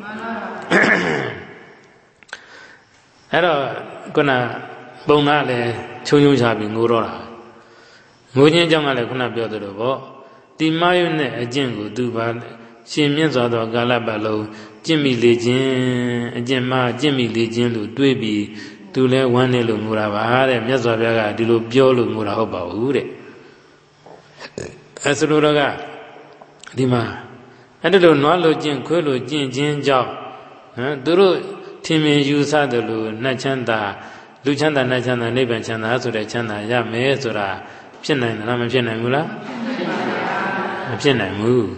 အဲ့တော့ခုနပုံနာလည်းချုံချုံချပြီးငိုတော့တာငိုခြင်းအကြောင်းကလည်းခုနပြောသလိုပေါ့ဒီမယုနဲ့အကျင့်ကိုသူပါရှင်မြင့်စွာသောကာလပတ်လုံးကျင့်မိလေခြင်းအကျင့်မှကျင့်မိလေခြင်းလို့တွေးပြီးသူလဲဝမ်းနေလို့ငိုတာပါတဲ့မြတ်စွာဘုရားကဒီလိုပြောလို့ငိုတာဟုတ်ပါဘူးတဲ့အဲဆိုလိုတော့ကဒီမှာအဲ့ဒီလိုနွားလိုကျင့်ခွေးလိုကျင့်ခြင်းကြောင့်ဟမ်သူတို့ထင်မြင်ယူဆတယ်လို့နတ်ချမ်းသာလူချမ်းသာနတ်ချမ်းသာနိဗ္ဗာန်ချမ်းသာဆိုတဲ့ချမ်းသာရမယ်ဆိုတာဖြစ်နိုင်လားမဖြစ်နိုင်ဘူးလားမဖြစ်နိုင်ဘူး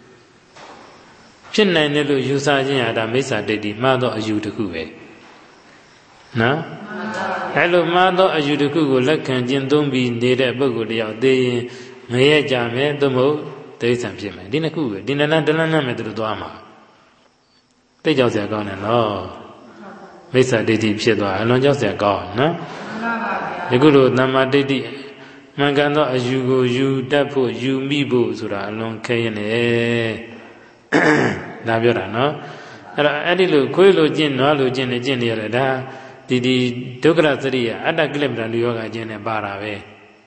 ဖြစ်နိုင်တယ်လို့ယူဆခြင်းဟာဒါမိစ္ဆာဒိဋ္ဌိမှားသောအယူတစ်ခုပဲနော်အဲလိုမှားသောအယူတစ်ခုကိုလက်ခံကျင့်သုံးပြီးနေတဲ့ပုဂ္ဂိုလ်တယောက်သိရင်ငရဲကြမယ်သို့မဟုတ်တိဋ္ဌံဖြစ်မယ်ဒီနှစ်ခုပဲဒီနှစ်လန်းတလန်းနဲ့သူတို့သွားမှာသိကြောက်စရာကောင်းတယ်နော်မိစ္ဆာဒိဋ္ဌိဖြစ်သွားအလွန်ကြောက်စရာကောင်းနော်ဒီကုလိုသမ္မာဒိဋ္ဌိမှန်ကန်သောအယူကိုယူတတ်ဖို့ယူမိဖို့ဆိုတာအလွန်ခဲရင်လေဒါပြောတာနော်အဲ့တော့အဲ့ဒီလိုခွေးလိုကျင့်နွားလိုကျင့်နေကျင့်နေရတယ်ဒါဒီဒီဒုက္ခရသရိယအတ္တကိလေသာလူယောဂကျင့်နေပါတာပဲ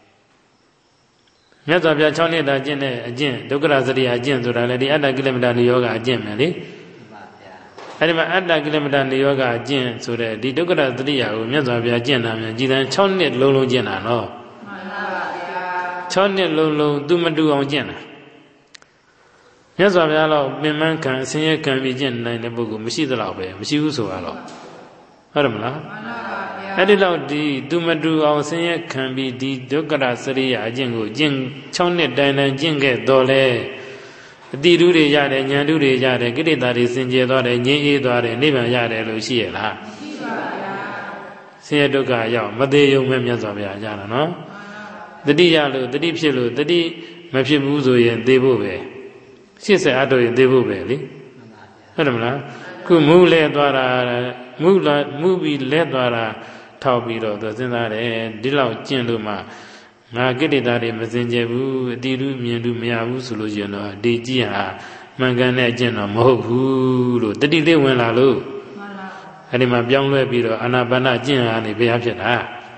မြတ်စွာဘုရား၆နှစ်တာကျင့်တဲ့အကျင့်ဒုက္ခရသရိယအကျင့်ဆိုတာလေဒီအတ္တကိလေသာလူယောဂအကျင့်မယ်လေအဲ့ဒီမှာအတ္တကိလေသာလူယောဂအကျင့်ဆိုတဲ့ဒီဒုက္ခရသရိယကိုမြတ်စွာဘုရားကျင့်တာမြန်ကြည်တန်း၆နှစ်လုံးလုံးကျင့်တာနော်မှန်ပါဗျာ၆နှစ်လုံးလုံးသူမတူအောင်ကျင့်တာမြတ်စွာဘုရားတော့ပင်မခံဆင်းရဲခံပြီးကျင့်နိုင်တဲ့ပုဂ္ဂိုလ်မရှိသလောက်ပဲမရှိဘူးဆိုတော့ဟုတ်တယ်မလားမှန်ပါဗျာအဲ့ဒီလောက်ဒီသူမတူအောင်ဆင်းရဲခံပြီးဒီဒုက္ခရစရိယအကျင့်ကိုကျင့်၆နှစ်တိုင်တိုင်ကျင့်ခဲ့တော်လဲအတိတုတွေရတယ်ဉာဏ်တုတွေရတယ်ကိလေသာတွေစင်ကြယ်သွားတယ်ငြိမ်းအေးသွားတယ်နိဗ္ဗာန်ရတယ်လို့ရှိရလားရှိပါဗျာဆင်းရဲဒုက္ခရောက်မသေးရုံပဲမြတ်စွာဘုရားကြားတာနော်တတိယလို့တတိဖြစ်လို့တတိမဖြစ်ဘူးဆိုရင်သေဖို့ပဲရှစ်ဆက်အတော့ရင်သေဖို့ပဲလေဟုတ်တယ်မလားခုမူးလဲသွားတာမူးလာမူးပြီးလဲသွားတာထောက်ပြီးတော့သူစဉ်းစားတယ်ဒီလောက်ကျင့်လို့မှငါကိဋ္တာတွေမစင်ကြဘူးအတိတုမြင်တုမရဘူးဆိုလို့ရင်တော့ဒီကြည့်ဟာမှန်ကန်တဲ့အကျင့်တော့မဟုတ်ဘူးလို့တတိလေးဝင်လာလို့အဲ့ဒီမှာပြောင်းလဲပြီးတော့အာနာပါနကျင့်ဟာနေဘုရားဖြစ်တာ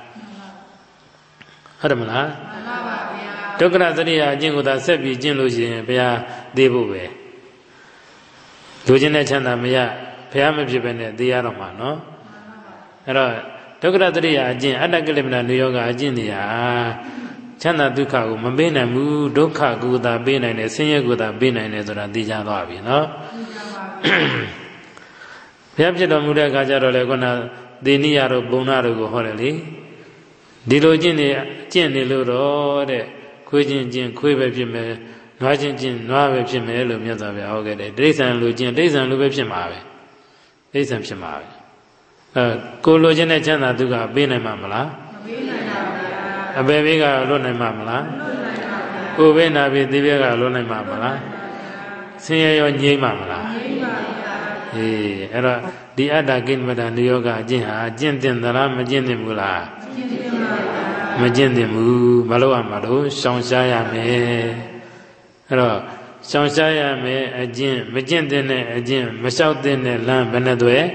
ဟုတ်တယ်မလားမှန်ပါပါဗျာဒုက္ခရသရိယာအကျင့်ကိုသာဆက်ပြီးကျင့်လို့ရှိရင်ဘုရားသေးဖို့ပဲလူချင်းတဲ့ချမ်းသာမရဘုရားမဖြစ်ပဲနဲ့သေးရတော့မှာနော်အဲ့တော့ဒဒုက္ခတရိယာအကျင့်အတ္တကိလေသာနုယောဂအကျင့်တွေဟာချမ်းသာဒုက္ခကိုမပေးနိုင်ဘူးဒုက္ခကိုသာပေးနိုင်တယ်ဆင်းရဲကိုသာပေးနိုင်တယ်ဆိုတာသိကြသွားပြီနော်ဘုရားဖြစ်တော်မူတဲ့အခါကျတော့လေခုနသေနိယတို့ပုံနာတို့ကိုဟောတယ်လေဒီလိုကျင့်နေကျင့်နေလို့တော့တဲ့ခွေးချင်းချင်းခွေးပဲဖြစ်မယ်နွားချင်းချင်းနွားပဲဖြစ်မယ်လို့မြတ်စွာဘုရားဟောခဲ့တယ်တိရစ္ဆာန်လိုကျင့်တိရစ္ဆာန်လိုပဲဖြစ်မှာပဲတိရစ္ဆာန်ဖြစ်မှာပဲအဲကိုလိုချင်တဲ့ချမ်းသာဒုက္ခပေးနိုင်မှာမလားမပေးနိုင်ပါဘူးဗျာအပေဘေးကလွတ်နိုင်မှာမလားလွတ်နိုင်ပါဘူးကိုဘေးနာဘေးဒီဘေးကလွတ်နိုင်မှာမလားဆင်းရဲရောငြိမ်းမှာမလားငြိမ်းပါဗျာအေးအဲ့တော့ဒီအတ္တကိမတနိယောဂအကျင့်ဟာကျင့်တင်သလားမကျင့်တင်ဘူးလားကျင့်တင်ပါဗျာမကျင့်တင်ဘူးမလုပ်ရမှာတော့ရှောင်ရှားရမယ်အဲ့တော့ရှောင်ရှားရမယ်အကျင့်မကျင့်တဲ့အကျင့်မလျှောက်တဲ့လမ်းဘယ်နဲ့တွေ့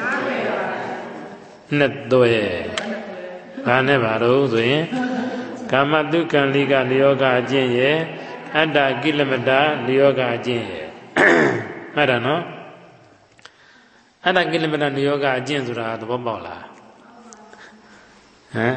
နှစ်သွဲဘာနဲ့ပါတော့ဆိုရင်ကာမတုကံလိကနိယောဂအကျင့်ရဲ့အတ္တကိလမတာနိယောဂအကျင့်ရဲ့မှတ်တာနော်အတ္တကိလမတာနိယောဂအကျင့်ဆိုတာသဘောပေါက်လားဟမ်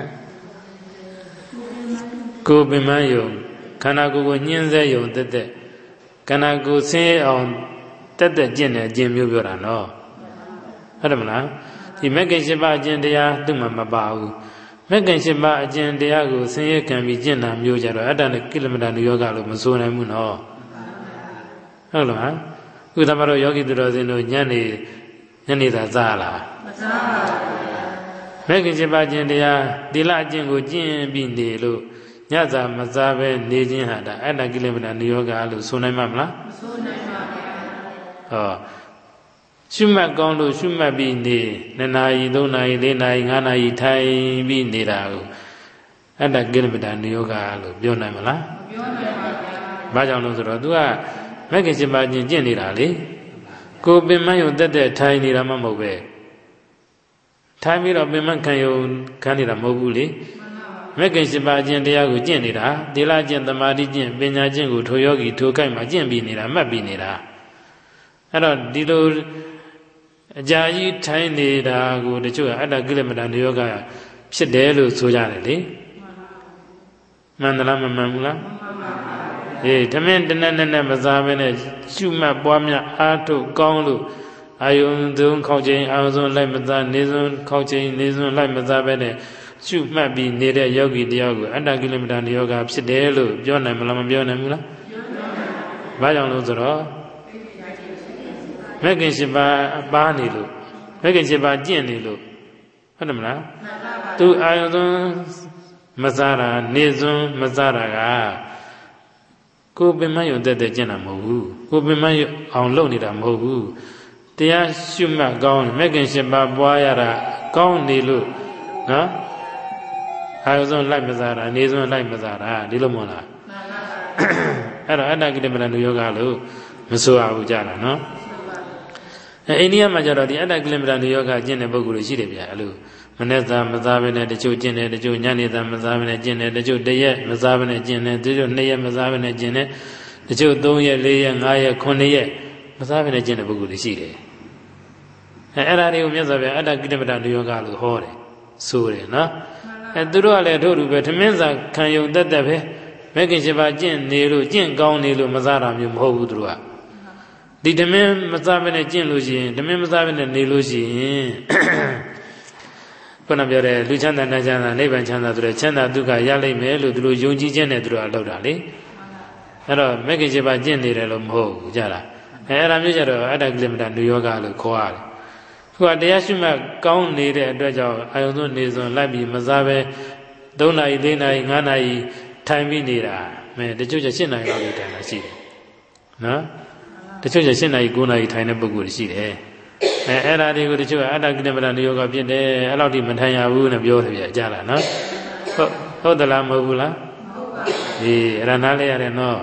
ကိုယ်ပင်မယုံခန္ဓာကိုယ်ကိုညှင်းဆဲယုံတက်တက်ခန္ဓာကိုယ်ဆင်းအောင်တက်တက်ကျင့်တဲ့အကျင့်မျိုးပြောတာနော်ဟုတ်တယ်မလားဒီမဂ္ဂင်၈ပါးအကျင့်တရားသူ့မှာမပါဘူးမဂ္ဂင်၈ပါးအကျင့်တရားကိုဆင်းရဲခံပြီးကျင့်တာမျိုးကြတော့အတ္တနဲ့ကိလမတာနုယောဂလို့မဆိုနိုင်ဘူးနော်ဟုတ်လားဥဒ္ဓမတော်ယောဂီသူတော်စင်တို့ညနေညနေသာစားလားမစားပါဘူးမဂ္ဂင်၈ပါးအကျင့်တရားဒီလအကျင့်ကိုကျင့်ပြီးနေလို့ညစာမစားပဲနေခြင်းဟာဒါအတ္တကိလမတာနုယောဂလို့ဆိုနိုင်မှာမလားမဆိုနိုင်ပါဘူးဟောရှုမှတ်ကောင်းလို့ရှုမှတ်ပြီးနေနှစ်နာရီသုံးနာရီလေးနာရီငါးနာရီထိုင်ပြီးနေတာကိုအတ္တကိလမတာနုယောဂလို့ပြောနိုင်မလားမပြောနိုင်ပါဘူး။ဘာကြောင့်လို့ဆိုတော့ तू ကမဂ္ဂင်၈ပါးကျင့်ကျင့်နေတာလေကိုပင်မယုံတက်တက်ထိုင်နေတာမှမဟုတ်ပဲထိုင်ပြီးတော့ပင်မခံယုံခံနေတာမဟုတ်ဘူးလေမဂ္ဂင်၈ပါးကျင့်တရားကိုကျင့်နေတာသီလကျင့်သမာဓိကျင့်ပညာကျင့်ကိုထိုယောဂီထိုကိုက်မှာကျင့်ပြီးနေတာမှတ်ပြီးနေတာအဲ့တော့ဒီလိုအကြာကြီးထိုင်နေတာကိုတချို့ကအတ္တကိလမတာနုယောဂဖြစ်တယ်လို့ဆိုကြတယ်လေမှန်သလားမမှန်ဘူးလားအေးဓမင်းတနက်နဲ့မစားဘဲနဲ့ရှုမှတ်ပွားများအားထုတ်ကောင်းလို့အာယုံသုံးခေါက်ချိန်အာယုံဆုံးလိုက်မစားနေစွန်းခေါက်ချိန်နေစွန်းလိုက်မစားဘဲနဲ့ရှုမှတ်ပြီးနေတဲ့ယောဂီတရားကိုအတ္တကိလမတာနုယောဂဖြစ်တယ်လို့ပြောနိုင်မလားမပြောနိုင်ဘူးလားဘာကြောင့်လို့ဆိုတော့မဂ္ဂင်၈ပါးပါနေလို့မဂ္ဂင်၈ပါးကျင့်နေလို့ဟုတ်တယ်မလားသူအာယုံသွန်းမစားတာနေစွန်းမစားတာကကိုယ်ပင်မယုံတက်တဲ့ကျင့်တာမဟုတ်ဘူးကိုယ်ပင်မယုံအောင်လုပ်နေတာမဟုတ်ဘူးတရားရှုမှတ်ကောင်းမဂ္ဂင်၈ပါးပွားရတာကောင်းနေလို့နော်အာယုံသွန်းလိုက်မစားတာနေစွန်းလိုက်မစားတာဒီလိုမဟုတ်လားအဲ့တော့အတ္တကိလမတာနုယောဂလို့မဆိုရဘူးကြတာနော်အဲအိန္ဒိယမှာကျတော့ဒီအတ္တကိလမတာနုယောဂကျင့်တဲ့ပုဂ္ဂိုလ်တွေရှိတယ်ဗျာအဲ့လိုမနေ့သာမစားဘဲနဲ့တချို့ကျင့်တယ်တချို့ညနေသာမစားဘဲနဲ့ကျင့်တယ်တချို့တရက်မစားဘဲနဲ့ကျင့်တယ်တချို့နှစ်ရက်မစားဘဲနဲ့ကျင့်တယ်တချို့သုံးရက်လေးရက်ငါးရက်ခုနှစ်ရက်မစားဘဲနဲ့ကျင့်တဲ့ပုဂ္ဂိုလ်တွေရှိတယ်အဲအဲ့ဒါတွေကိုမြတ်စွာဘုရားအတ္တကိလမတာနုယောဂလို့ဟောတယ်ဆိုတယ်နော်အဲသူတို့ကလည်းထို့တူပဲထမင်းစာခံယုံတက်တက်ပဲမဂ္ဂင်၈ပါးကျင့်နေလို့ကျင့်ကောင်းနေလို့မစားတာမျိုးမဟုတ်ဘူးသူတို့ကဒီဓမင်းမစားဘဲနဲ့ကျင့်လို့ရှိရင်ဓမင်းမစားဘဲနဲ့နေလို့ရှိရင်ခုနပြောတဲ့လူချမ်းသာနဲ့ချမ်းသာနိဗ္ဗာန်ချမ်းသာဆိုတဲ့ချမ်းသာဒုက္ခရလိမ့်မယ်လို့သူတို့ယုံကြည်ခြင်းနဲ့သူတို့ကလောက်တာလေအဲ့တော့မဂ္ဂင်၈ပါးကျင့်နေတယ်လို့မဟုတ်ဘူးကြလားအဲအဲ့ဒါမျိုးကြတော့အတ္တကိလမတာနုယောဂလို့ခေါ်ရတယ်ခုကတရားရှိမှကောင်းနေတဲ့အတွက်ကြောင့်အာယုံသွန်းနေစွန်းလိုက်ပြီးမစားဘဲ၃နာရီ၄နာရီ၅နာရီထိုင်ပြီးနေတာမဲတချို့ကျ၈နာရီလောက်ထိုင်တာရှိတယ်နော်တချို့ကျ၈နာရီ၉နာရီထိုင်တဲ့ပုဂ္ဂိုလ်ရှိတယ်အဲအဲ့ဒါတွေကိုတချို့ကအတ္တကိလမတာနုယောဂဖြစ်တယ်အဲ့လောက်ထိမထိုင်ရဘူးနဲ့ပြောတယ်ပြကြလားနော်ဟုတ်ဟုတ်သလားမဟုတ်ဘူးလားဟုတ်ပါဘူးဒီအဲ့ဒါနားလဲရတယ်နော်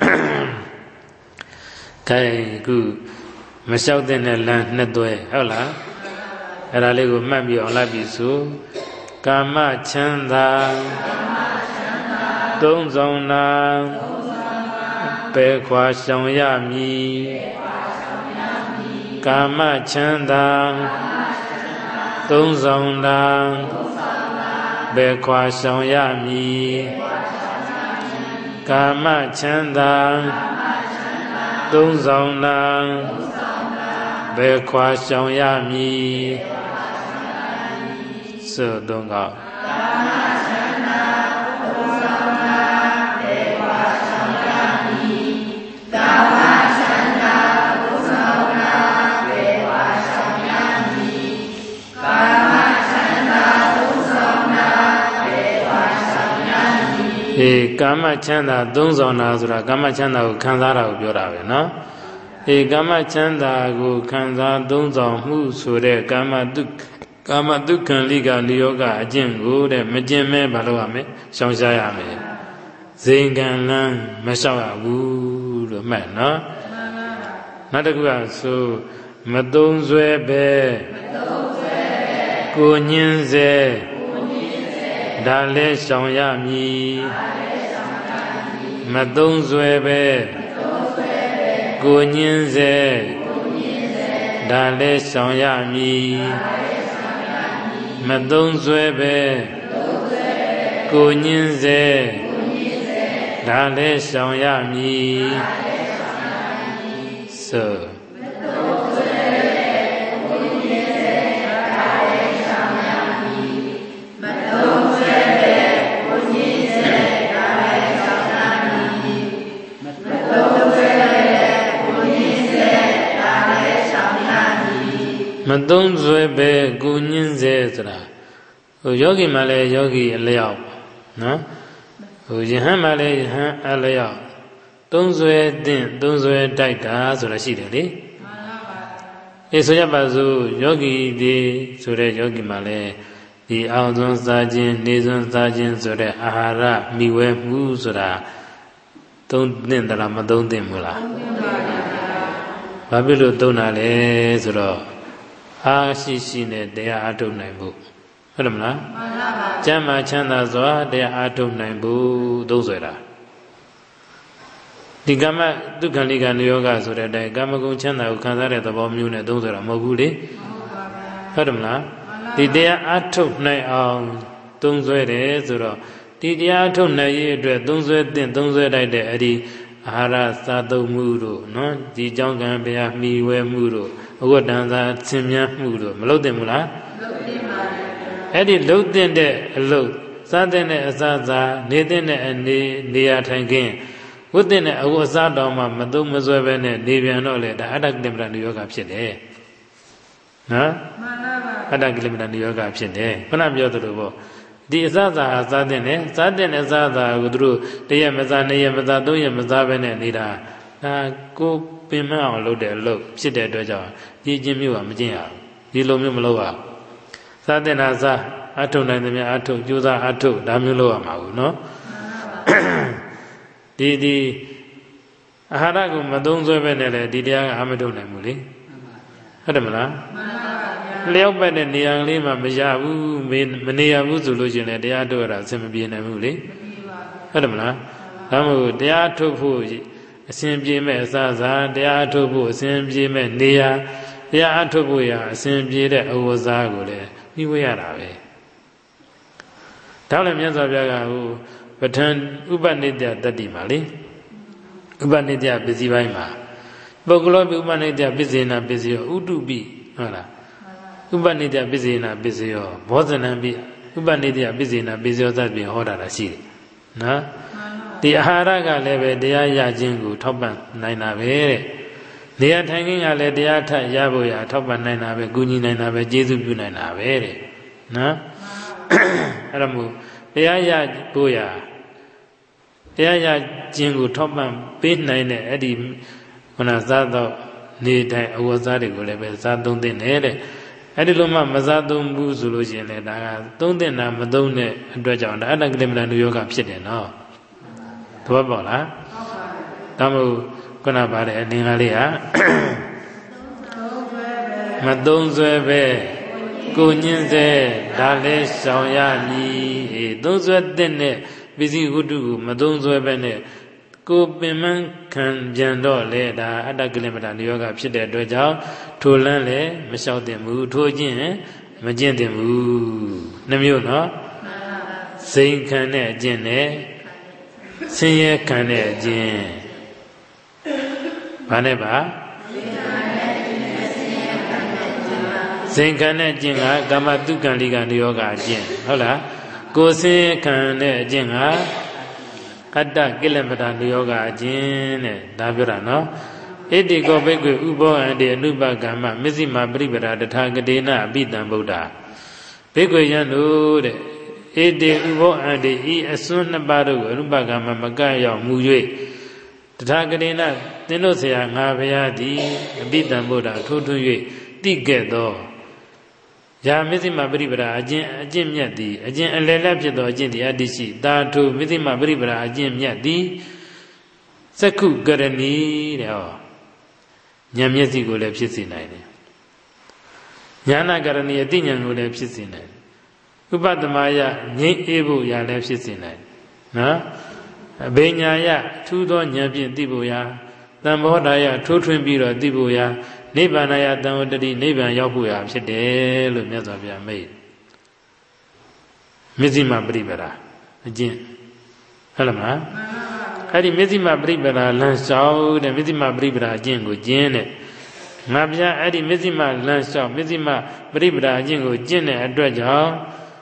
ခိုင်ခုမလျှောက်တဲ့လမ်းနှစ်သွဲဟုတ်လားအဲ့ဒါလေးကိုမှတ်ပြီးအောင်လိုက်ပြီးဆိုကာမချမ်းသာသုံးဆောင်နာဘယ်ခွာရှောင်ရမည်ကာမချမ်းသာသုံးဆောင်တာဘယ်ခွာရှောင်ရမည်ကာမချမ်းသာသုံးဆောင်တာဘယ်ခွာရှောင်ရမည်ဆိုတော့ကေကာမချမ်းသာသုံးဆောင်တာဆိုတာကာမချမ်းသာကိုခံစားတာကိုပြောတာပဲเนาะအေကာမချမ်းသာကိုခံစားသုံးဆောင်မှုဆိုတဲ့ကာမတုကာမတုခံလိကနိယောကအကျင့်ကိုတဲ့မကျင့်မဲဘာလို့ရမလဲရှောင်ရှားရမယ်ဇိမ်ကံလန်းမလျှောက်ရဘူးလို့မှတ်เนาะနောက်တစ်ခုကဆိုမသုံးဆွဲပဲမသုံးဆွဲပဲကိုညင်းစေဒါလဲရှောင်ရမည်မသုံးဆွဲပဲကိုညင်းစေဒါလဲရှောင်ရမည်မသုံးဆွဲပဲကိုညင်းစေဒါလဲရှောင်ရမည်ဆိုမသုံးဆွဲပဲကိုညင်းစေဆိုတာဟိုယောဂီမှလည်းယောဂီအလျောက်နော်ဟိုယဟန်မှလည်းယဟန်အလျောက်သုံးဆွဲတဲ့သုံးဆွဲတိုက်တာဆိုတာရှိတယ်လေအေးဆိုရပါစို့ယောဂီဒီဆိုတဲ့ယောဂီမှလည်းဒီအောင်သွန်းစားခြင်းနေသွန်းစားခြင်းဆိုတဲ့အာဟာရမိဝဲမှုဆိုတာသုံးသင့်သလားမသုံးသင့်ဘူးလားဘာဖြစ်လို့သုံးတာလဲဆိုတော့အားရှိရှိနဲ့တရားအားထုတ်နိုင်ဖို့ဟုတ်တယ်မလားမှန်ပါပါကျမ်းမာချမ်းသာစွာတရားအားထုတ်နိုင်ဖို့သုံးဆွဲတာဒီကမ္မဒုက္ခလိကနိယောဂဆိုတဲ့အတိုင်းကာမဂုဏ်ချမ်းသာကိုခံစားတဲ့သဘောမျိုးနဲ့သုံးဆွဲတာမဟုတ်ဘူးလေဟုတ်တယ်မလားဒီတရားအားထုတ်နိုင်အောင်သုံးဆွဲတယ်ဆိုတော့ဒီတရားအားထုတ်နိုင်ရေးအတွက်သုံးဆွဲတဲ့သုံးဆွဲတိုက်တဲ့အဲ့ဒီအာဟာရစားသုံးမှုတို့နော်ဒီကြောင့်ကံဘုရားမိဝဲမှုတို့အဝတ်တန်သာဆင်မြန်းမှုတို့မလုပ်သင့်ဘူးလားလုပ်သင့်ပါဘူးအဲ့ဒီလုပ်သင့်တဲ့အလုပ်စားသင့်တဲ့အစားစားနေသင့်တဲ့အနေနေရာထိုင်ခင်းဝတ်သင့်တဲ့အဝတ်အစားတော်မှမသုံးမဆွဲပဲနဲ့နေပြန်တော့လေဒါအတ္တကိလမတနိယောဂဖြစ်တယ်နော်မှန်ပါပါအတ္တကိလမတနိယောဂဖြစ်တယ်ခုနပြောသလိုပေါ့ဒီအစားစားအစားတဲ့နဲ့စားတဲ့အစားစားကိုသူတို့တရက်မစားနှစ်ရက်မစားသုံးရက်မစားပဲနဲ့နေတာဒါကိုပင်မအောင်လုပ်တဲ့အလုပ်ဖြစ်တဲ့အတွက်ကြောင့်ဒီချင်းမျိုးကမကျင့်ရဘူးဒီလိုမျိုးမလုပ်ရစားတဲ့နာစားအထုတ်နိုင်တဲ့များအထုတ်ကြိုးစားအထုတ်ဒါမျိုးလုပ်ရမှာဘူးနော်ဒီဒီအာဟာရကိုမသုံးဆွဲပဲနဲ့လေဒီတရားကအမထုတ်နိုင်ဘူးလေဟုတ်တယ်မလားလျောက်ပတ်တဲ့နေရာလေးမှမရဘူးမနေရဘူးဆိုလို့ရှိရင်လည်းတရားထုတ်ရတာအဆင်မပြေနိုင်ဘူးလေဟုတ်တယ်မလားဒါမှမဟုတ်တရားထုတ်ဖို့အစဉ်ပြေမဲ့အစားစားတရားထုတ်ဖို့အစဉ်ပြေမဲ့နေရာတရားအထုတ်ဖို့ရအစဉ်ပြေတဲ့အဝဇာကိုလည်းနှိဝဲရတာပဲဒါလည်းမြတ်စွာဘုရားကဟိုပဋ္ဌာန်းဥပနိတ္တတတ္တိမှာလေဥပနိတ္တပစ္စည်းပိုင်းမှာပုဂ္ဂလောပိဥပနိတ္တပစ္စေနာပစ္စယောဥတုပိဟုတ်လားဥပနိတ္တပစ္စေနာပစ္စယောဘောဇနံပိဥပနိတ္တပစ္စေနာပစ္စယောသတ်ပြင်ဟောတာတာရှိတယ်နော်ဒီအာဟာရကလည်းပဲတရားရခြင်းကိုထောက်ပံ့နိုင်တာပဲတဲ့နေရာထိုင်ခင်းကလည်းတရားထရဖို့ရထောက်ပံ့နိုင်တာပဲကူညီနိုင်တာပဲကျေးဇူးပြုနိုင်တာပဲတဲ့နော်အဲ့ဒါမို့တရားရဖို့ရတရားရခြင်းကိုထောက်ပံ့ပေးနိုင်တဲ့အဲ့ဒီခုနစားတော့နေတိုင်းအဝတ်စားတွေကိုလည်းပဲစားသုံးသင့်တယ်တဲ့အဲ့ဒီလိုမှမစားသုံးဘူးဆိုလို့ရှိရင်လည်းဒါကသုံးသင့်တာမသုံးတဲ့အတွက်ကြောင့်ဒါအတ္တကိလမတနုယောဂဖြစ်တယ်နော်သဘောပေါက်လားဒါမှမဟုတ်ခုနပါတယ်အနင်္ဂါလေးဟာမသုံးဆွဲပဲကိုညင်းစေဒါလဲရှောင်ရမည်အေးသုံးဆွဲတဲ့နဲ့ပစ္စည်းဝတ္ထုကိုမသုံးဆွဲပဲနဲ့ကိုပင်မခံပြန်တော့လေဒါအတ္တကိလမတနိယောဂဖြစ်တဲ့အတွက်ကြောင့်ထိုလန်းလည်းမလျှောက်သင့်ဘူးထိုချင်းမကျင့်တင်ဘူးနှမျိုးနော်စိန်ခံတဲ့အကျင့်နဲ့ဆင်းရဲခံတဲ့အကျင့်ဘာနဲ့ပါစိန်ခံတဲ့အကျင့်ကကာမတုကံလိကနိယောဂအကျင့်ဟုတ်လားကိုယ်ဆင်းရဲခံတဲ့အကျင့်ကအတ္တကိလမတာနိယောဂအကျင့်တဲ့ဒါပြောတာနော်ဣတိကောဘိက္ခွေဥဘောအန္တိအနုပကမ္မမစ္စည်းမပရိပဒာတထာဂတေနအပိတံဗုဒ္ဓဘိက္ခွေယံတို့တဲ့ဣတိဥဘောအန္တိဤအစွန်းနှစ်ပါးတို့ကိုအနုပကမ္မမကရောက်မူ၍တထာဂတေနသင်တို့ဆရာငါဘုရားသည်အပိတံဗုဒ္ဓထိုးထွင်း၍တိကဲ့သောယာမစ္စည်းမပရိပဒာအကျင့်အကျင့်မြတ်သည်အကျင့်အလယ်လတ်ဖြစ်သောအကျင့်သည်အတ္တိရှိသာထုမစ္စည်းမပရိပဒာအကျင့်မြတ်သည်သက္ခုကရဏီတဲ့ဟောဉာဏ်မျက်စိကိုလည်းဖြစ်စေနိုင်တယ်ဉာဏကရဏီအသိဉာဏ်ကိုလည်းဖြစ်စေနိုင်တယ်ဥပဒမယငြိမ့်အေးဖို့ရာလည်းဖြစ်စေနိုင်တယ်နော်အဘိညာယထူးသောဉာဏ်ဖြင့်သိဖို့ရာသံဘောဓာယထိုးထွင်းပြီးတော့သိဖို့ရာနိဗ္ဗာန်ယတံဝတ္တိနိဗ္ဗာန်ရောက်ဖို့ရာဖြစ်တယ်လို့မြတ်စွာဘုရားမိတ်မစ္စည်းမပရိပဒာအကျင့်ဟုတ်လားမအဲ့ဒီမစ္စည်းမပရိပဒာလမ်းလျှောက်တဲ့မစ္စည်းမပရိပဒာအကျင့်ကိုကျင့်တဲ့ငါဗျာအဲ့ဒီမစ္စည်းမလမ်းလျှောက်မစ္စည်းမပရိပဒာအကျင့်ကိုကျင့်တဲ့အတွက်ကြောင့်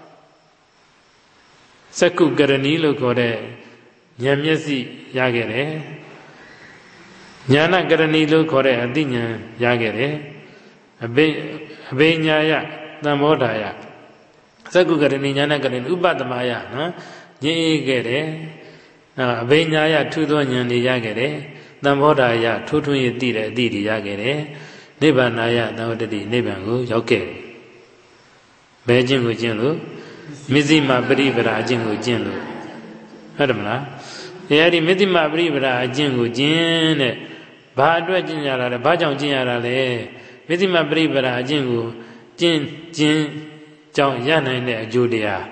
သက္ကုကရဏီလို့ခေါ်တဲ့ဉာဏ်မျက်စိရခဲ့တယ်ဉာဏကရဏီလို့ခေါ်တဲ့အသိဉာဏ်ရခဲ့တယ်အဘိအဘိညာယသံဘောဓာယသက္ကုကရဏီဉာဏကရဏီဥပဒမယနော်ညင်အေးခဲ့တယ်အဘိညာယထူးသောဉာဏ်တွေရခဲ့တယ်သံဘောဓာယထိုးထွင်းရသိတဲ့အသည့်တွေရခဲ့တယ်နိဗ္ဗာန်ယသံဝတ္တိနိဗ္ဗာန်ကိုရောက်ခဲ့တယ်ဘယ်ကျင့်ကိုကျင့်လို့မစ္စည်းမပရိပဒာအကျင့်ကိုကျင့်လို့ဟုတ်တယ်မလားအဲဒီမစ္စည်းမပရိပဒာအကျင့်ကိုကျင့်တဲ့ဘာအတွက်ကျင့်ရတာလဲဘာကြောင့်ကျင့်ရတာလဲမစ္စည်းမပရိပဒာအကျင့်ကိုကျင့်ကျင့်ကြောင့်ရနိုင်တဲ့အကျိုးတရား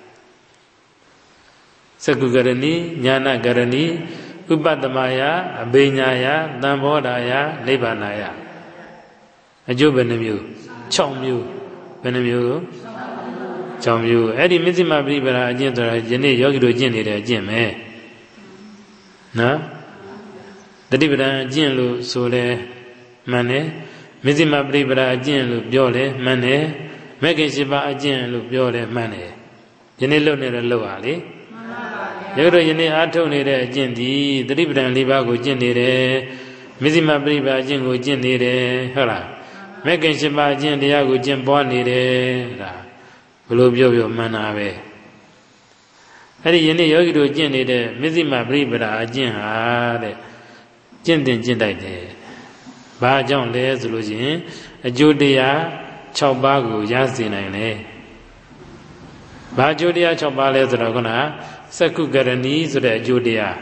သက္ကုကရဏီဉာဏကရဏီဥပဒမယအဘိညာယသံဘောဓာယနိဗ္ဗာန်ယအကျိုးဘယ်နှမျိုး၆မျိုးဘယ်နှမျိုး၆မျိုးအဲ့ဒီမစ္စည်းမပရိပဒာအကျင့်ဆိုတာယနေ့ယောဂီတို့ကျင့်နေတဲ့အကျင့်ပဲနော်တတိပဒံအကျင့်လို့ဆိုလဲမှန်တယ်မစ္စည်းမပရိပဒာအကျင့်လို့ပြောလဲမှန်တယ်မဂ္ဂင်၈ပါးအကျင့်လို့ပြောလဲမှန်တယ်ယနေ့လုပ်နေတော့လုပ်ပါလေမှန်ပါဗျာယနေ့အားထုတ်နေတဲ့အကျင့်ဒီတတိပဒံ၄ပါးကိုကျင့်နေတယ်မစ္စည်းမပရိပဒာအကျင့်ကိုကျင့်နေတယ်ဟုတ်လားမဂ္ဂင်၈ပါးအကျင့်တရားကိုကျင့်ပွားနေတယ်ဒါဘလို့ပြောပြောမှန်တာပဲအဲ့ဒီယနေ့ယောဂီတို့ကျင့်နေတဲ့မစ္စည်းမပရိပဒာအကျင့်ဟာတဲ့ကျင့်တင်ကျင့်တိုက်တယ်ဘာကြောင့်လဲဆိုလို့ရှိရင်အကျိုးတရား၆ပါးကိုရစေနိုင်တယ်ဘာအကျိုးတရား၆ပါးလဲဆိုတော့ခုနကသက္ကုကရဏီဆိုတဲ့အကျိုးတရား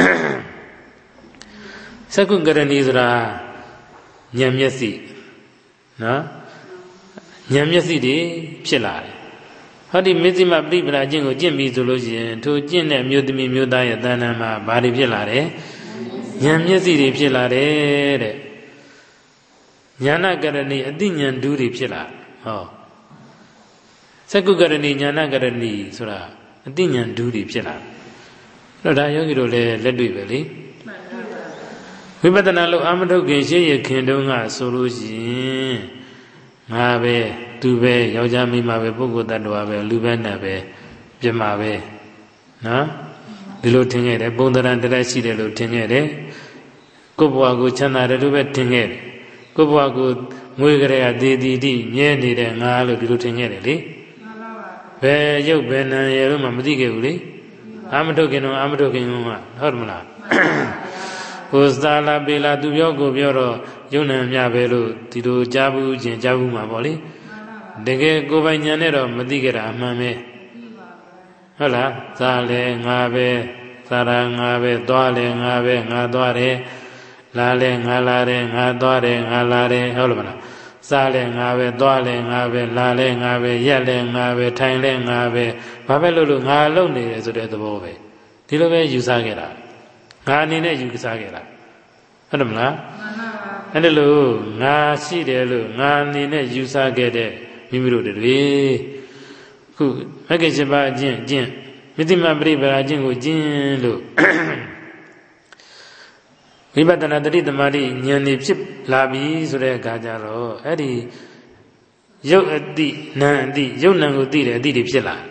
သက္ကုကရဏီဆိုတာဉာဏ်မျက်စိနော်ဉာဏ်မျက်စိတွေဖြစ်လာတယ်ဟောဒီမစ္စည်းမပရိပဒာအကျင့်ကိုကျင့်ပြီဆိုလို့ရှိရင်ထိုကျင့်တဲ့အမျိုးသမီးမျိုးသားရဲ့တဏ္ဍာမှာဘာတွေဖြစ်လာတယ်ဉာဏ်မျက်စိတွေဖြစ်လာတယ်တဲ့ဉာဏကရဏီအသိဉာဏ်ဓုတွေဖြစ်လာဟောသက္ကုကရဏီဉာဏကရဏီဆိုတာအသိဉာဏ်ဓုတွေဖြစ်လာအဲ့တော့ဒါယောဂီတို့လည်းလက်တွေ့ပဲလေဝိပဿနာလို့အာမထုတ်ခင်ရှေ့ရခင်တုန်းကဆိုလို့ရှိရင်ငါပဲသူပဲယောက်ျားမိန်းမပဲပုဂ္ဂိုလ်တ attva ပဲလူပဲနတ်ပဲပြမပဲနော်ဒီလိုထင်ခဲ့တယ်ပုံသဏ္ဍာန်တရက်ရှိတယ်လို့ထင်ခဲ့တယ်ကိုယ့်ဘဝကိုချမ်းသာတယ်လို့ပဲထင်ခဲ့တယ်ကိုယ့်ဘဝကိုငွေကြရသေးသည်တိမြဲနေတဲ့ငါလို့ဒီလိုထင်ခဲ့တယ်လေဘယ်ရုပ်ဘယ်နာရယ်လို့မှမသိခဲ့ဘူးလေအာမထုတ်ခင်တော့အာမထုတ်ခင်ကဟုတ်တယ်မလားကိုယ်စားလာပေလာသူပြောကိုပြောတော့ယုံနာမြပဲလို့ဒီလိုကြားဘူးချင်းကြားဘူးမှာပေါ့လေတကယ်ကိုယ်ပိုင်ညာနဲ့တော့မသိကြတာအမှန်ပဲဟုတ်လားစားလဲငါပဲစားတာငါပဲသွားလဲငါပဲငါသွားတယ်လာလဲငါလာတယ်ငါသွားတယ်ငါလာတယ်ဟုတ်လားမလားစားလဲငါပဲသွားလဲငါပဲလာလဲငါပဲရက်လဲငါပဲထိုင်လဲငါပဲဘာပဲလို့လို့ငါလုံနေတယ်ဆိုတဲ့သဘောပဲဒီလိုပဲယူဆခဲ့တာငါအနေနဲ့ယူဆခဲ့တာဟုတ်တယ်မလားအဲ့ဒါလို့ငါရှိတယ်လို့ငါအနေနဲ့ယူဆခဲ့တဲ့မိမိတို့တွေခုမဂ္ဂင်၈ပါးအကျင့်ကျင့်မဇ္ဈိမပရိပဒါအကျင့်ကိုကျင့်လို့ဝိပဿနာတတိသမารိဉာဏ်นี่ဖြစ်လာပြီဆိုတဲ့အခါကျတော့အဲ့ဒီရုပ်အတိနာမ်အတိရုပ်နာမ်ကိုသိတယ်အတိတွေဖြစ်လာ